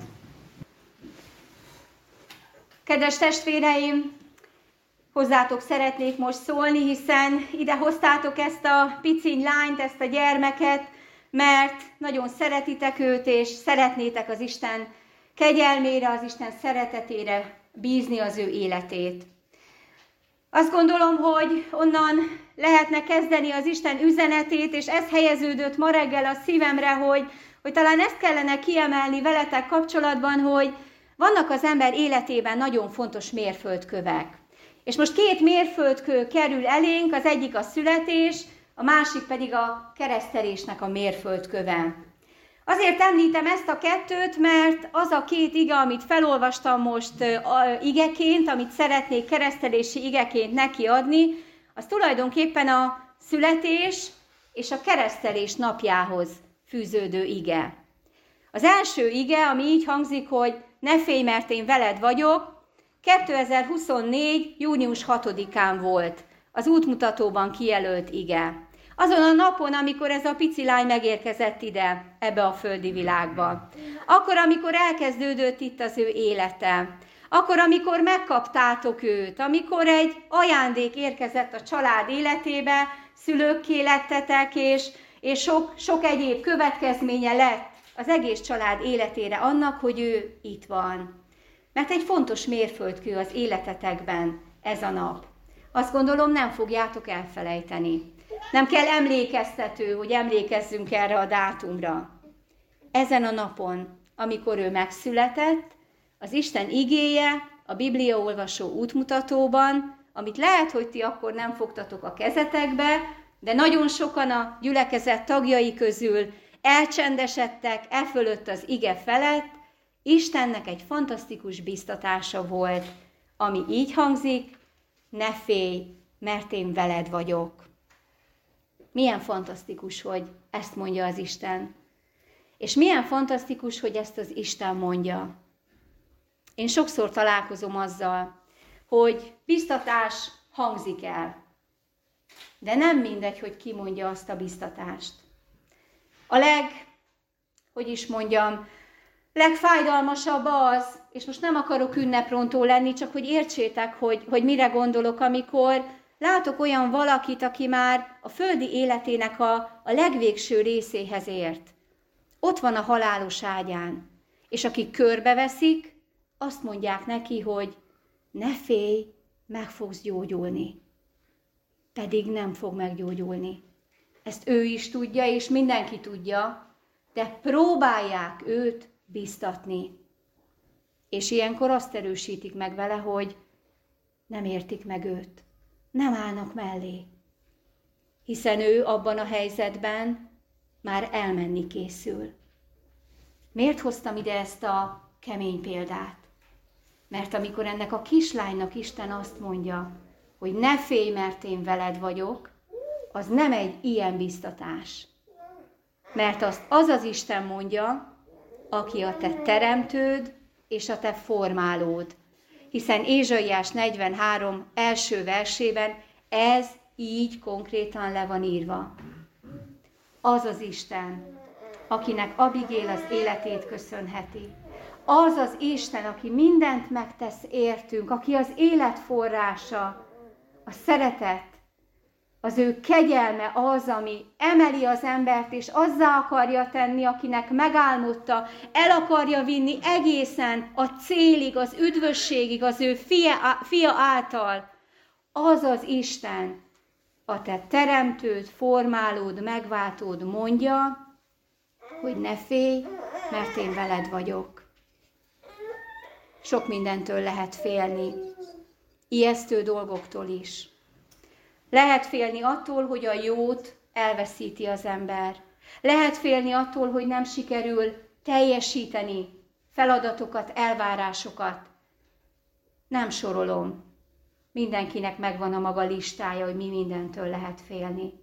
Kedves testvéreim, hozzátok szeretnék most szólni, hiszen ide hoztátok ezt a piciny lányt, ezt a gyermeket, mert nagyon szeretitek őt, és szeretnétek az Isten kegyelmére, az Isten szeretetére bízni az ő életét. Azt gondolom, hogy onnan lehetne kezdeni az Isten üzenetét, és ez helyeződött ma reggel a szívemre, hogy, hogy talán ezt kellene kiemelni veletek kapcsolatban, hogy vannak az ember életében nagyon fontos mérföldkövek. És most két mérföldkő kerül elénk, az egyik a születés, a másik pedig a keresztelésnek a mérföldköve. Azért említem ezt a kettőt, mert az a két ige, amit felolvastam most igeként, amit szeretnék keresztelési igeként neki adni, az tulajdonképpen a születés és a keresztelés napjához fűződő ige. Az első ige, ami így hangzik, hogy ne félj, mert én veled vagyok, kétezer-huszonnégy. június hatodikán volt az útmutatóban kijelölt ige. Azon a napon, amikor ez a pici lány megérkezett ide, ebbe a földi világba. Akkor, amikor elkezdődött itt az ő élete. Akkor, amikor megkaptátok őt, amikor egy ajándék érkezett a család életébe, szülőkké lettetek, és, és sok, sok egyéb következménye lett az egész család életére annak, hogy ő itt van. Mert egy fontos mérföldkő az életetekben ez a nap. Azt gondolom, nem fogjátok elfelejteni. Nem kell emlékeztető, hogy emlékezzünk erre a dátumra. Ezen a napon, amikor ő megszületett, az Isten igéje a bibliaolvasó útmutatóban, amit lehet, hogy ti akkor nem fogtatok a kezetekbe, de nagyon sokan a gyülekezet tagjai közül elcsendesedtek e fölött az ige felett, Istennek egy fantasztikus biztatása volt, ami így hangzik: ne félj, mert én veled vagyok. Milyen fantasztikus, hogy ezt mondja az Isten. És milyen fantasztikus, hogy ezt az Isten mondja. Én sokszor találkozom azzal, hogy biztatás hangzik el. De nem mindegy, hogy ki mondja azt a biztatást. A leg, hogy is mondjam, legfájdalmasabb az, és most nem akarok ünneprontó lenni, csak hogy értsétek, hogy, hogy mire gondolok, amikor látok olyan valakit, aki már a földi életének a, a legvégső részéhez ért. Ott van a halálos ágyán, és akik körbeveszik, azt mondják neki, hogy ne félj, meg fogsz gyógyulni. pedig nem fog meggyógyulni. Ezt ő is tudja, és mindenki tudja, de próbálják őt biztatni. És ilyenkor azt erősítik meg vele, hogy nem értik meg őt, nem állnak mellé. Hiszen ő abban a helyzetben már elmenni készül. Miért hoztam ide ezt a kemény példát? Mert amikor ennek a kislánynak Isten azt mondja, hogy ne félj, mert én veled vagyok, az nem egy ilyen biztatás. Mert azt az az Isten mondja, aki a te teremtőd és a te formálód. Hiszen Ézsaiás negyvenhárom első versében ez így konkrétan le van írva. Az az Isten, akinek Abigail az életét köszönheti. Az az Isten, aki mindent megtesz értünk, aki az élet forrása, a szeretet, az ő kegyelme az, ami emeli az embert, és azzá akarja tenni, akinek megálmodta, el akarja vinni egészen a célig, az üdvösségig, az ő fia, fia által. Az az Isten, a te teremtőd, formálód, megváltód mondja, hogy ne félj, mert én veled vagyok. Sok mindentől lehet félni, ijesztő dolgoktól is. Lehet félni attól, hogy a jót elveszíti az ember. Lehet félni attól, hogy nem sikerül teljesíteni feladatokat, elvárásokat. Nem sorolom. Mindenkinek megvan a maga listája, hogy mi mindentől lehet félni.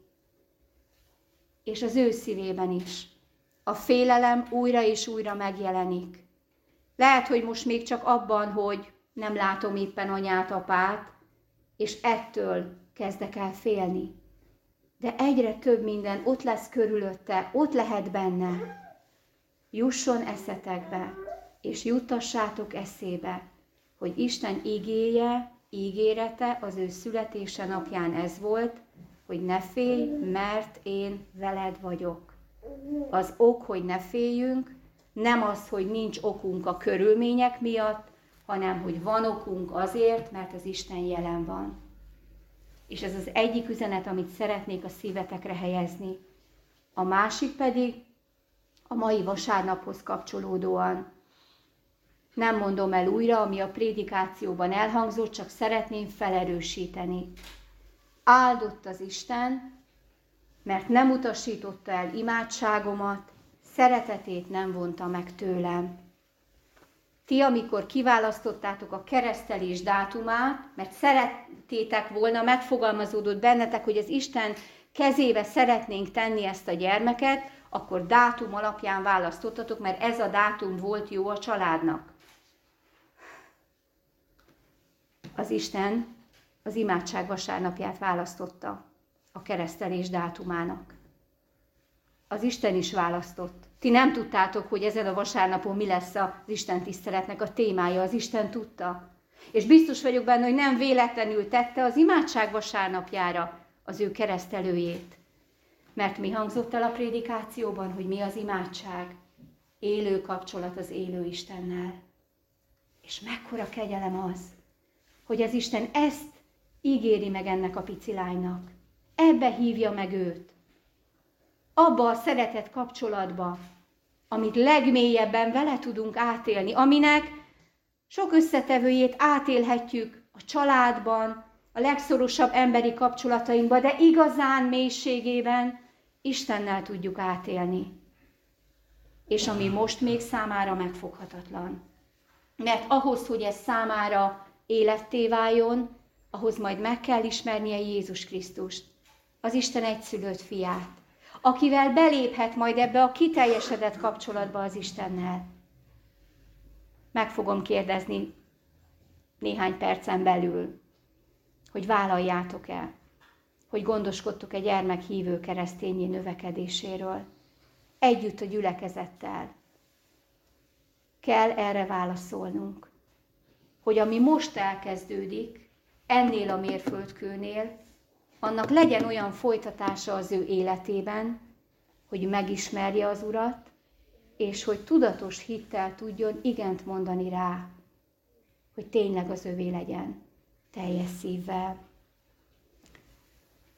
És az ő szívében is. A félelem újra és újra megjelenik. Lehet, hogy most még csak abban, hogy nem látom éppen anyát, apát, és ettől kezdek el félni. De egyre több minden ott lesz körülötte, ott lehet benne. Jusson eszetekbe, és juttassátok eszébe, hogy Isten igéje, ígérete az ő születése napján ez volt, hogy ne félj, mert én veled vagyok. Az ok, hogy ne féljünk, nem az, hogy nincs okunk a körülmények miatt, hanem hogy van okunk azért, mert az Isten jelen van. És ez az egyik üzenet, amit szeretnék a szívetekre helyezni. A másik pedig a mai vasárnaphoz kapcsolódóan. Nem mondom el újra, ami a prédikációban elhangzott, csak szeretném felerősíteni. Áldott az Isten, mert nem utasította el imádságomat, szeretetét nem vonta meg tőlem. Ti, amikor kiválasztottátok a keresztelés dátumát, mert szerettétek volna, megfogalmazódott bennetek, hogy az Isten kezébe szeretnénk tenni ezt a gyermeket, akkor dátum alapján választottatok, mert ez a dátum volt jó a családnak. Az Isten az imádság vasárnapját választotta a keresztelés dátumának. Az Isten is választott. Ti nem tudtátok, hogy ezen a vasárnapon mi lesz az Isten tiszteletnek a témája, az Isten tudta. És biztos vagyok benne, hogy nem véletlenül tette az imádság vasárnapjára az ő keresztelőjét. Mert mi hangzott el a prédikációban, hogy mi az imádság? Élő kapcsolat az élő Istennel. És mekkora kegyelem az, hogy az Isten ezt ígéri meg ennek a pici lánynak. Ebbe hívja meg őt. Abba a szeretet kapcsolatba, amit legmélyebben vele tudunk átélni, aminek sok összetevőjét átélhetjük a családban, a legszorosabb emberi kapcsolatainkban, de igazán mélységében Istennel tudjuk átélni. És ami most még számára megfoghatatlan. Mert ahhoz, hogy ez számára életté váljon, ahhoz majd meg kell ismernie Jézus Krisztust, az Isten egyszülött fiát, akivel beléphet majd ebbe a kiteljesedett kapcsolatba az Istennel. Meg fogom kérdezni néhány percen belül, hogy vállaljátok-e, hogy gondoskodtok-e gyermek hívő keresztényi növekedéséről, együtt a gyülekezettel. Kell erre válaszolnunk, hogy ami most elkezdődik, ennél a mérföldkőnél, annak legyen olyan folytatása az ő életében, hogy megismerje az Urat, és hogy tudatos hittel tudjon igent mondani rá, hogy tényleg az övé legyen, teljes szívvel.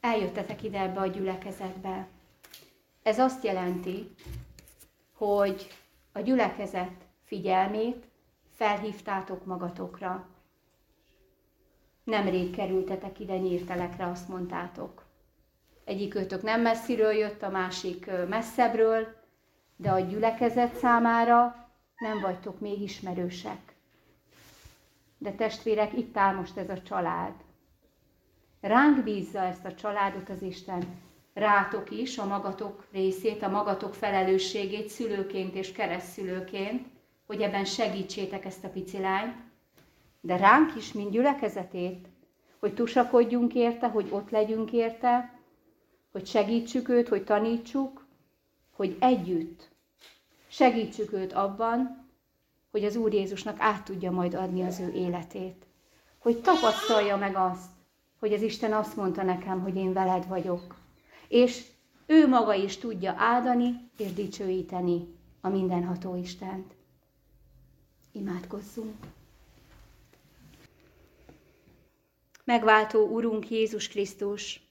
eljöttetek ide ebbe a gyülekezetbe. Ez azt jelenti, hogy a gyülekezet figyelmét felhívtátok magatokra. Nemrég kerültetek ide Nyírtelekre, azt mondtátok. Egyikőtök nem messziről jött, a másik messzebbről, de a gyülekezet számára nem vagytok még ismerősek. De testvérek, itt áll most ez a család. Ránk bízza ezt a családot az Isten, rátok is a magatok részét, a magatok felelősségét szülőként és keresztszülőként, hogy ebben segítsétek ezt a pici lányt, de ránk is, mint gyülekezetét, hogy tusakodjunk érte, hogy ott legyünk érte, hogy segítsük őt, hogy tanítsuk, hogy együtt segítsük őt abban, hogy az Úr Jézusnak át tudja majd adni az ő életét. Hogy tapasztalja meg azt, hogy az Isten azt mondta nekem, hogy én veled vagyok. És ő maga is tudja áldani és dicsőíteni a mindenható Istent. Imádkozzunk! Megváltó Urunk Jézus Krisztus,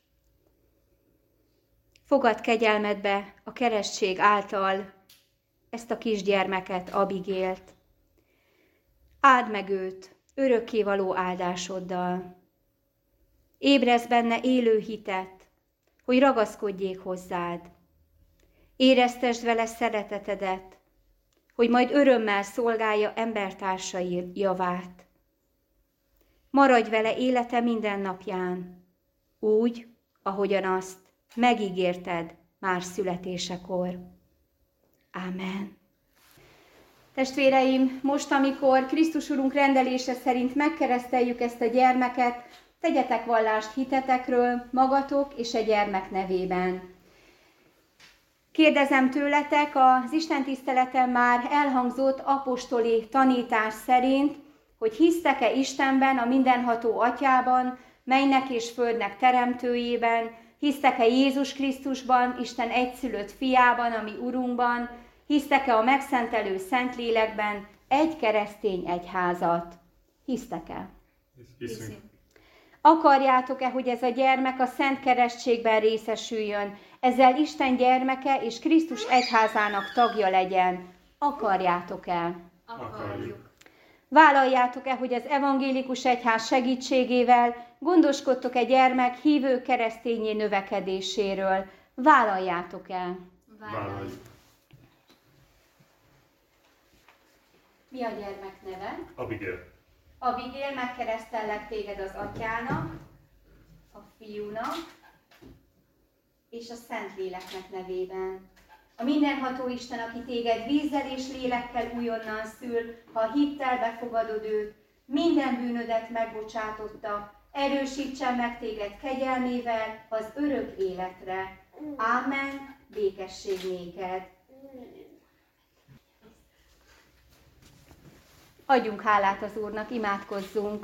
fogad kegyelmedbe a keresztség által ezt a kisgyermeket, Abigélt. Áld meg őt örökkévaló áldásoddal. Ébrezd benne élő hitet, hogy ragaszkodjék hozzád. Éreztesd vele szeretetedet, hogy majd örömmel szolgálja embertársai javát. Maradj vele élete minden napján, úgy, ahogyan azt megígérted már születésekor. Ámen. Testvéreim, most, amikor Krisztus Urunk rendelése szerint megkereszteljük ezt a gyermeket, tegyetek vallást hitetekről magatok és a gyermek nevében. Kérdezem tőletek, az istentiszteleten már elhangzott apostoli tanítás szerint, hogy hisztek-e Istenben, a mindenható Atyában, mennynek és földnek teremtőjében, hisztek-e Jézus Krisztusban, Isten egyszülött fiában, ami Urunkban, hisztek-e a megszentelő Szentlélekben, egy keresztény egyházat? Hisztek-e? Hiszünk. Akarjátok-e, hogy ez a gyermek a Szent Keresztségben részesüljön, ezzel Isten gyermeke és Krisztus egyházának tagja legyen? Akarjátok-e? Akarjuk. Vállaljátok-e, hogy az evangélikus egyház segítségével gondoskodtok-e gyermek hívő keresztényé növekedéséről? Vállaljátok-e? Vállaljuk. Mi a gyermek neve? Abigail. Abigail, megkeresztellek téged az Atyának, a Fiúnak és a Szentléleknek nevében. A mindenható Isten, aki téged vízzel és lélekkel újonnan szül, ha hittel befogadod őt, minden bűnödet megbocsátotta, erősítsen meg téged kegyelmével az örök életre. Ámen, békesség néked. Adjunk hálát az Úrnak, imádkozzunk.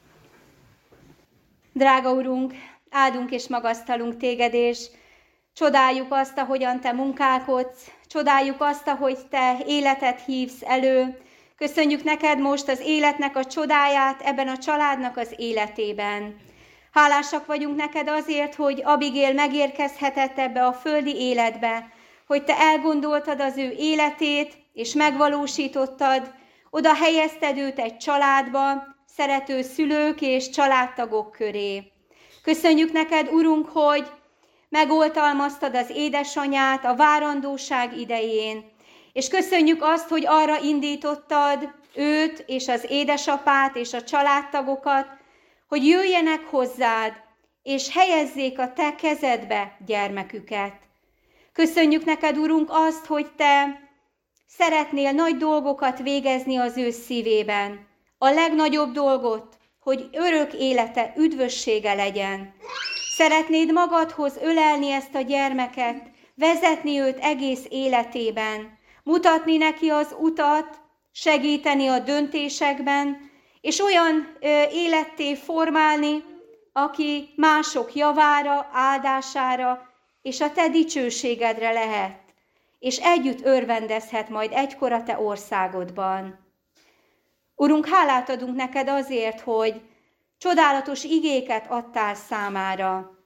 Drága Urunk, áldunk és magasztalunk téged, és csodáljuk azt, ahogyan te munkálkodsz, csodáljuk azt, ahogy te életet hívsz elő. Köszönjük neked most az életnek a csodáját ebben a családnak az életében. Hálásak vagyunk neked azért, hogy Abigail megérkezhetett ebbe a földi életbe, hogy te elgondoltad az ő életét, és megvalósítottad, oda helyezted őt egy családba, szerető szülők és családtagok köré. Köszönjük neked, Urunk, hogy megoltalmaztad az édesanyját a várandóság idején, és köszönjük azt, hogy arra indítottad őt és az édesapát és a családtagokat, hogy jöjjenek hozzád, és helyezzék a te kezedbe gyermeküket. Köszönjük neked, Urunk, azt, hogy te szeretnél nagy dolgokat végezni az ő szívében. A legnagyobb dolgot, hogy örök élete, üdvössége legyen. Szeretnéd magadhoz ölelni ezt a gyermeket, vezetni őt egész életében, mutatni neki az utat, segíteni a döntésekben, és olyan ö, életté formálni, aki mások javára, áldására és a te dicsőségedre lehet, és együtt örvendezhet majd egykor a te országodban. Urunk, hálát adunk neked azért, hogy csodálatos igéket adtál számára.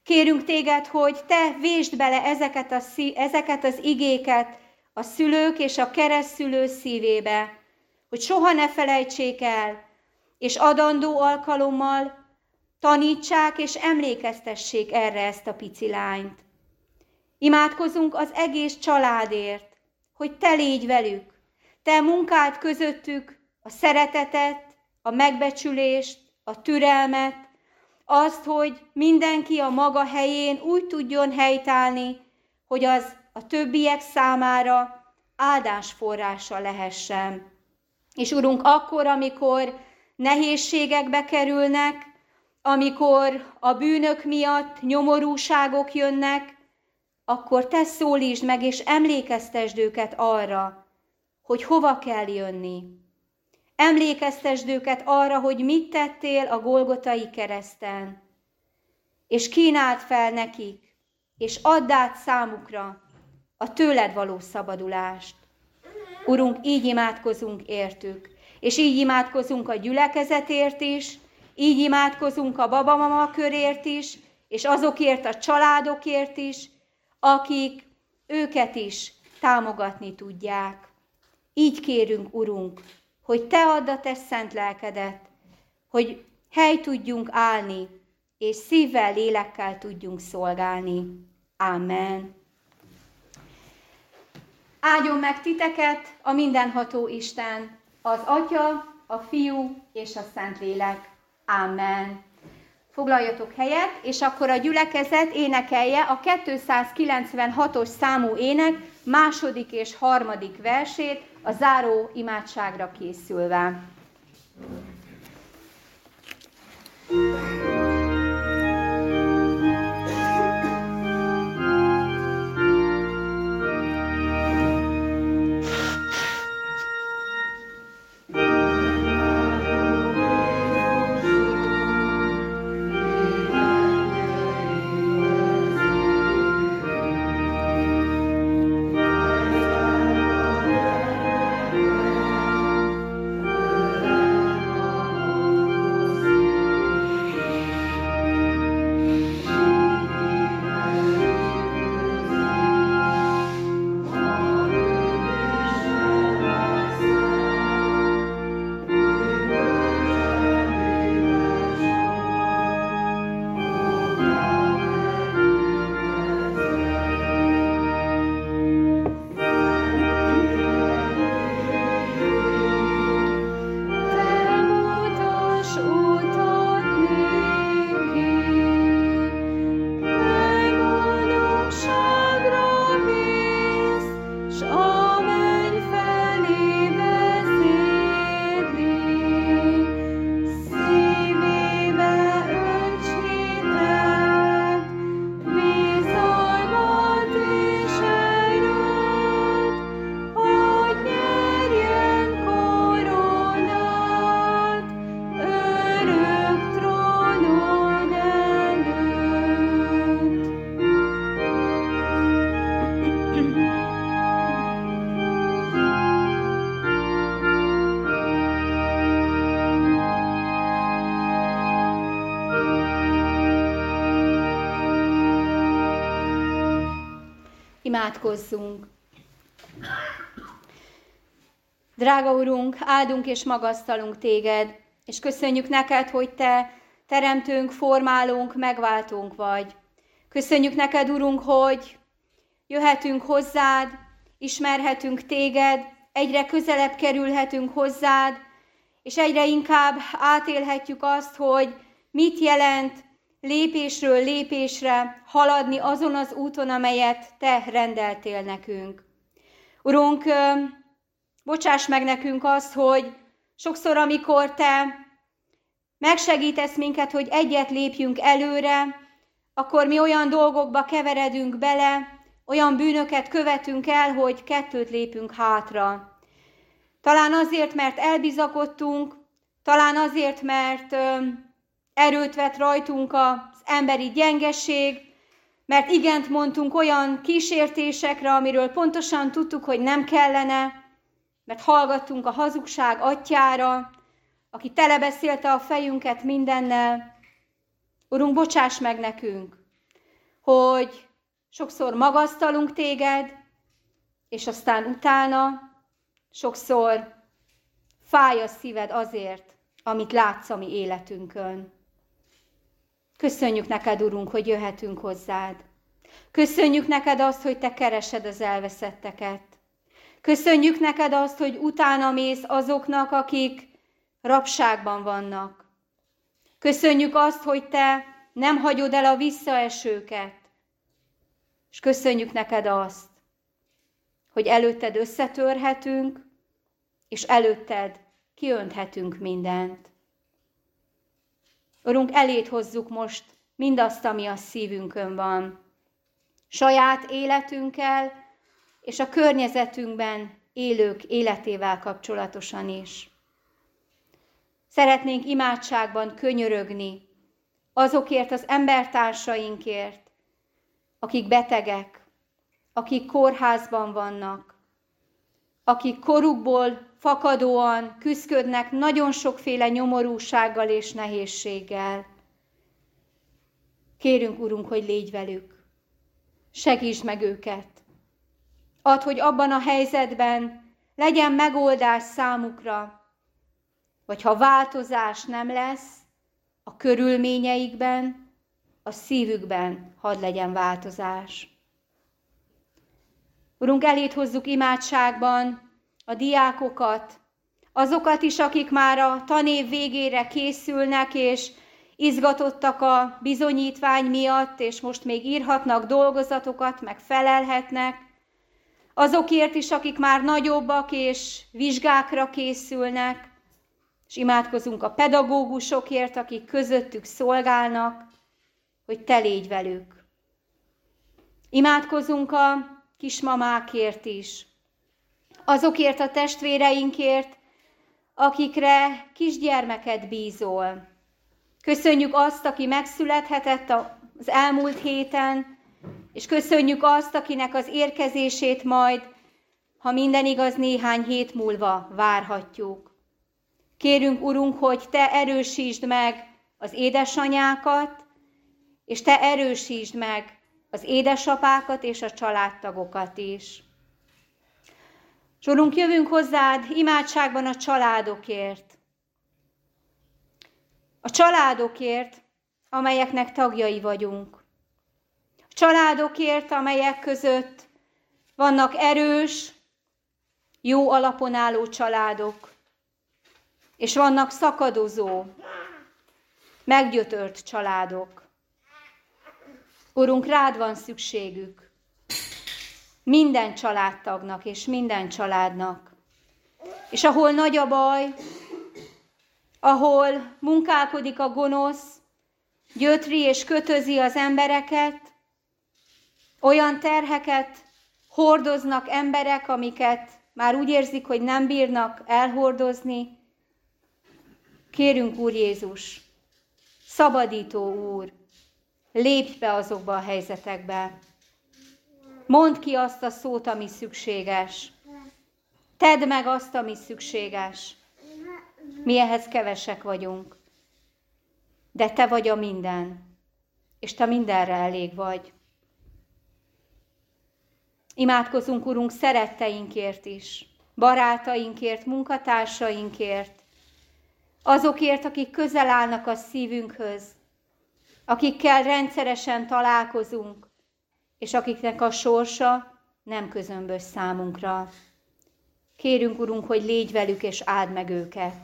Kérünk téged, hogy te vésd bele ezeket, a szí- ezeket az igéket a szülők és a keresztszülő szívébe, hogy soha ne felejtsék el, és adandó alkalommal tanítsák és emlékeztessék erre ezt a pici lányt. Imádkozunk az egész családért, hogy te légy velük, te munkáld közöttük a szeretetet, a megbecsülést, a türelmet, azt, hogy mindenki a maga helyén úgy tudjon helytállni, hogy az a többiek számára áldás forrása lehessen. És Urunk, akkor, amikor nehézségekbe kerülnek, amikor a bűnök miatt nyomorúságok jönnek, akkor te szólítsd meg, és emlékeztesd őket arra, hogy hova kell jönni. Emlékeztesd őket arra, hogy mit tettél a Golgotai kereszten, és kínáld fel nekik, és add át számukra a tőled való szabadulást. Urunk, így imádkozunk értük, és így imádkozunk a gyülekezetért is, így imádkozunk a babamama körért is, és azokért a családokért is, akik őket is támogatni tudják. Így kérünk, Urunk, hogy te add a te szent lelkedet, hogy hely tudjunk állni, és szívvel, lélekkel tudjunk szolgálni. Amen. Áldjon meg titeket a mindenható Isten, az Atya, a Fiú és a Szentlélek. Amen. Foglaljatok helyet, és akkor a gyülekezet énekelje a kétszázkilencvenhatos számú ének második és harmadik versét, a záró imádságra készülve. Imádkozzunk! Drága Urunk, áldunk és magasztalunk téged, és köszönjük neked, hogy te teremtőnk, formálónk, megváltónk vagy. Köszönjük neked, Urunk, hogy jöhetünk hozzád, ismerhetünk téged, egyre közelebb kerülhetünk hozzád, és egyre inkább átélhetjük azt, hogy mit jelent lépésről lépésre haladni azon az úton, amelyet te rendeltél nekünk. Urunk, bocsáss meg nekünk azt, hogy sokszor, amikor te megsegítesz minket, hogy egyet lépjünk előre, akkor mi olyan dolgokba keveredünk bele, olyan bűnöket követünk el, hogy kettőt lépünk hátra. Talán azért, mert elbizakodtunk, talán azért, mert erőt vett rajtunk az emberi gyengeség, mert igent mondtunk olyan kísértésekre, amiről pontosan tudtuk, hogy nem kellene, mert hallgattunk a hazugság atyjára, aki telebeszélte a fejünket mindennel. Urunk, bocsáss meg nekünk! hogy sokszor magasztalunk téged, és aztán utána sokszor fáj a szíved azért, amit látsz a mi életünkön. Köszönjük neked, Urunk, hogy jöhetünk hozzád. Köszönjük neked azt, hogy te keresed az elveszetteket. Köszönjük neked azt, hogy utána mész azoknak, akik rabságban vannak. Köszönjük azt, hogy te nem hagyod el a visszaesőket. És köszönjük neked azt, hogy előtted összetörhetünk, és előtted kiönthetünk mindent. Urunk, eléd hozzuk most mindazt, ami a szívünkön van. Saját életünkkel, és a környezetünkben élők életével kapcsolatosan is. Szeretnénk imádságban könyörögni azokért az embertársainkért, akik betegek, akik kórházban vannak, akik korukból fakadóan küszködnek nagyon sokféle nyomorúsággal és nehézséggel. Kérünk, Urunk, hogy légy velük, segítsd meg őket. Add, hogy abban a helyzetben legyen megoldás számukra, vagy ha változás nem lesz a körülményeikben, a szívükben hadd legyen változás. Urunk, eléd hozzuk imádságban a diákokat, azokat is, akik már a tanév végére készülnek, és izgatottak a bizonyítvány miatt, és most még írhatnak dolgozatokat, meg felelhetnek. Azokért is, akik már nagyobbak, és vizsgákra készülnek, és imádkozunk a pedagógusokért, akik közöttük szolgálnak, hogy te légy velük. Imádkozunk a kismamákért is, azokért a testvéreinkért, akikre kisgyermeket bízol. Köszönjük azt, aki megszülethetett az elmúlt héten, és köszönjük azt, akinek az érkezését majd, ha minden igaz, néhány hét múlva várhatjuk. Kérünk, Urunk, hogy te erősítsd meg az édesanyákat, és te erősítsd meg az édesapákat és a családtagokat is. És Urunk, jövünk hozzád imádságban a családokért. A családokért, amelyeknek tagjai vagyunk. A családokért, amelyek között vannak erős, jó alapon álló családok, és vannak szakadozó, meggyötört családok. Urunk, rád van szükségük. Minden családtagnak és minden családnak. És ahol nagy a baj, ahol munkálkodik a gonosz, gyötri és kötözi az embereket, olyan terheket hordoznak emberek, amiket már úgy érzik, hogy nem bírnak elhordozni. Kérünk, Úr Jézus, szabadító Úr, lépj be azokba a helyzetekbe. Mondd ki azt a szót, ami szükséges. Tedd meg azt, ami szükséges. Mi ehhez kevesek vagyunk. De te vagy a minden, és te mindenre elég vagy. Imádkozunk, Urunk, szeretteinkért is, barátainkért, munkatársainkért, azokért, akik közel állnak a szívünkhöz, akikkel rendszeresen találkozunk, és akiknek a sorsa nem közömbös számunkra. Kérünk, Urunk, hogy légy velük, és áld meg őket.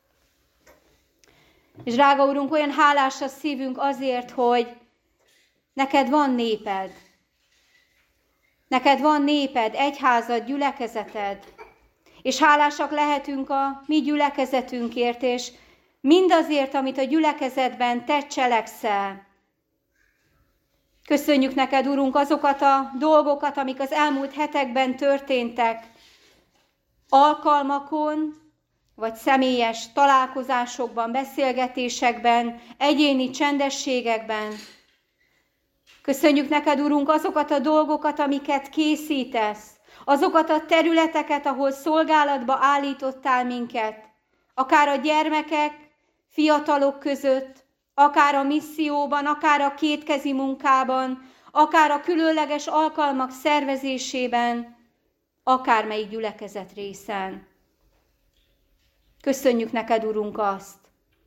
És drága Urunk, olyan hálás a szívünk azért, hogy neked van néped. Neked van néped, egyházad, gyülekezeted. És hálásak lehetünk a mi gyülekezetünkért, és mindazért, amit a gyülekezetben te cselekszel. Köszönjük neked, Urunk, azokat a dolgokat, amik az elmúlt hetekben történtek, alkalmakon, vagy személyes találkozásokban, beszélgetésekben, egyéni csendességekben. Köszönjük neked, Urunk, azokat a dolgokat, amiket készítesz, azokat a területeket, ahol szolgálatba állítottál minket, akár a gyermekek, fiatalok között, akár a misszióban, akár a kétkezi munkában, akár a különleges alkalmak szervezésében, akármelyik gyülekezet részen. Köszönjük neked, Urunk, azt,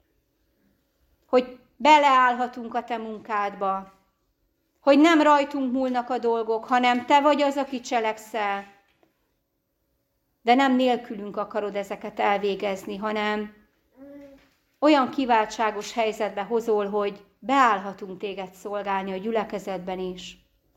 hogy beleállhatunk a te munkádba, hogy nem rajtunk múlnak a dolgok, hanem te vagy az, aki cselekszel, de nem nélkülünk akarod ezeket elvégezni, hanem olyan kiváltságos helyzetbe hozol, hogy beállhatunk téged szolgálni a gyülekezetben is.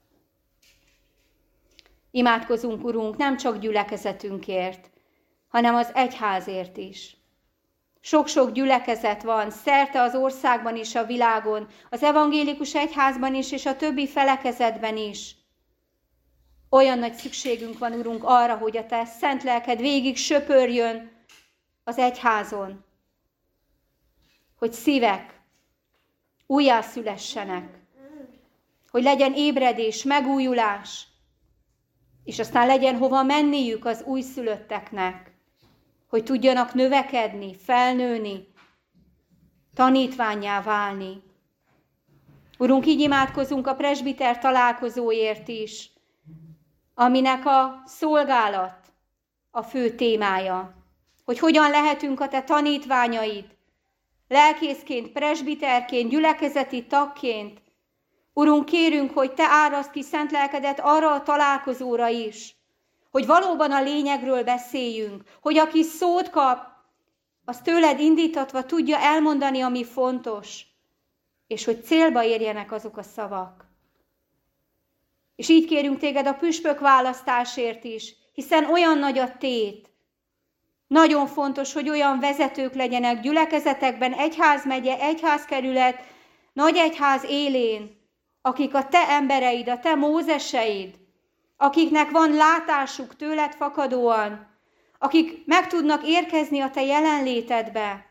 Imádkozunk, Urunk, nem csak gyülekezetünkért, hanem az egyházért is. Sok-sok gyülekezet van, szerte az országban és a világon, az evangélikus egyházban is, és a többi felekezetben is. Olyan nagy szükségünk van, Urunk, arra, hogy a te szent lelked végig söpörjön az egyházon, hogy szívek újjászülessenek, hogy legyen ébredés, megújulás, és aztán legyen hova menniük az újszülötteknek, hogy tudjanak növekedni, felnőni, tanítvánnyá válni. Urunk, így imádkozunk a presbiter találkozóért is, aminek a szolgálat a fő témája, hogy hogyan lehetünk a te tanítványaid, lelkészként, presbiterként, gyülekezeti tagként. Urunk, kérünk, hogy te áraszd ki szent lelkedet arra a találkozóra is, hogy valóban a lényegről beszéljünk, hogy aki szót kap, az tőled indítatva tudja elmondani, ami fontos, és hogy célba érjenek azok a szavak. És így kérünk téged a püspök választásért is, hiszen olyan nagy a tét. Nagyon fontos, hogy olyan vezetők legyenek gyülekezetekben, egyházmegye, egyházkerület, nagy egyház élén, akik a te embereid, a te mózeseid, akiknek van látásuk tőled fakadóan, akik meg tudnak érkezni a te jelenlétedbe,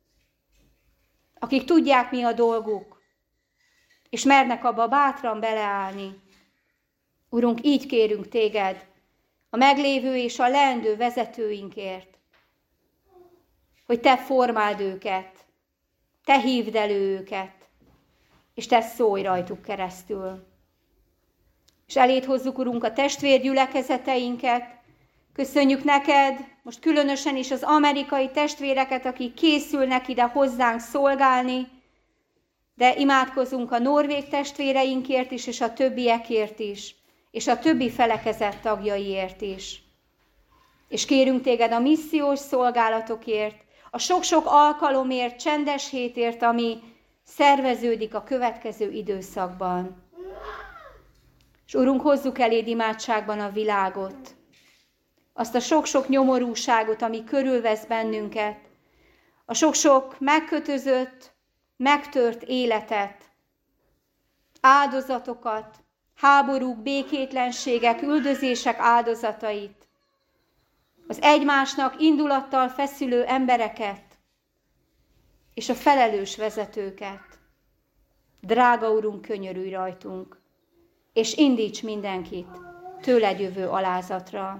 akik tudják, mi a dolguk, és mernek abba bátran beleállni. Urunk, így kérünk téged a meglévő és a leendő vezetőinkért, hogy te formáld őket, te hívd elő őket, és te szólj rajtuk keresztül. És eléd hozzuk, Urunk, a testvérgyülekezeteinket. Köszönjük neked, most különösen is az amerikai testvéreket, akik készülnek ide hozzánk szolgálni, de imádkozunk a norvég testvéreinkért is, és a többiekért is, és a többi felekezet tagjaiért is. És kérünk téged a missziós szolgálatokért, a sok-sok alkalomért, csendes hétért, ami szerveződik a következő időszakban. És Urunk, hozzuk eléd imádságban a világot, azt a sok-sok nyomorúságot, ami körülvesz bennünket, a sok-sok megkötözött, megtört életet, áldozatokat, háborúk, békétlenségek, üldözések áldozatait, az egymásnak indulattal feszülő embereket, és a felelős vezetőket. Drága Urunk, könyörülj rajtunk, és indíts mindenkit tőled jövő alázatra.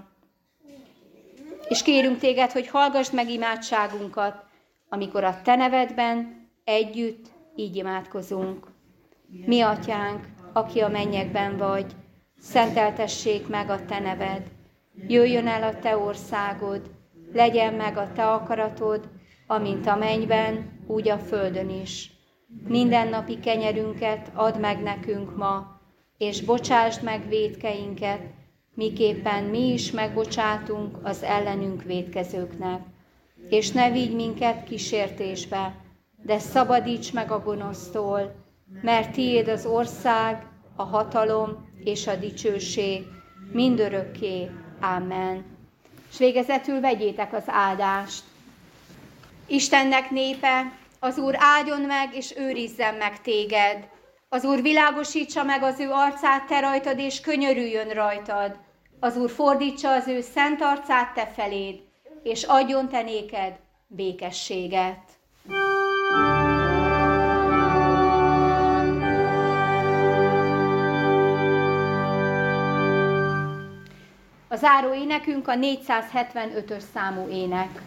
És kérünk téged, hogy hallgassd meg imádságunkat, amikor a te nevedben együtt így imádkozunk. Mi atyánk, aki a mennyekben vagy, szenteltessék meg a te neved. Jöjjön el a te országod, legyen meg a te akaratod, amint a mennyben, úgy a földön is. Mindennapi kenyerünket add meg nekünk ma, és bocsásd meg vétkeinket, miképpen mi is megbocsátunk az ellenünk vétkezőknek. És ne vigy minket kísértésbe, de szabadíts meg a gonosztól, mert tiéd az ország, a hatalom és a dicsőség mindörökké. Amen. És végezetül vegyétek az áldást. Istennek népe, az Úr áldjon meg és őrizzen meg téged. Az Úr világosítsa meg az ő arcát te rajtad, és könyörüljön rajtad. Az Úr fordítsa az ő szent arcát te feléd, és adjon te néked békességet. A záró énekünk a négyszázhetvenötös számú ének.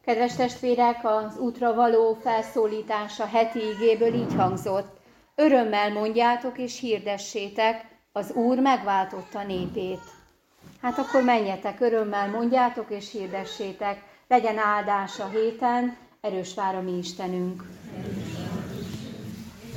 Kedves testvérek, az útra való felszólítása heti igéből így hangzott. Örömmel mondjátok és hirdessétek, az Úr megváltotta népét. Hát akkor menjetek, örömmel mondjátok és hirdessétek, legyen áldás a héten, erős vár a mi Istenünk.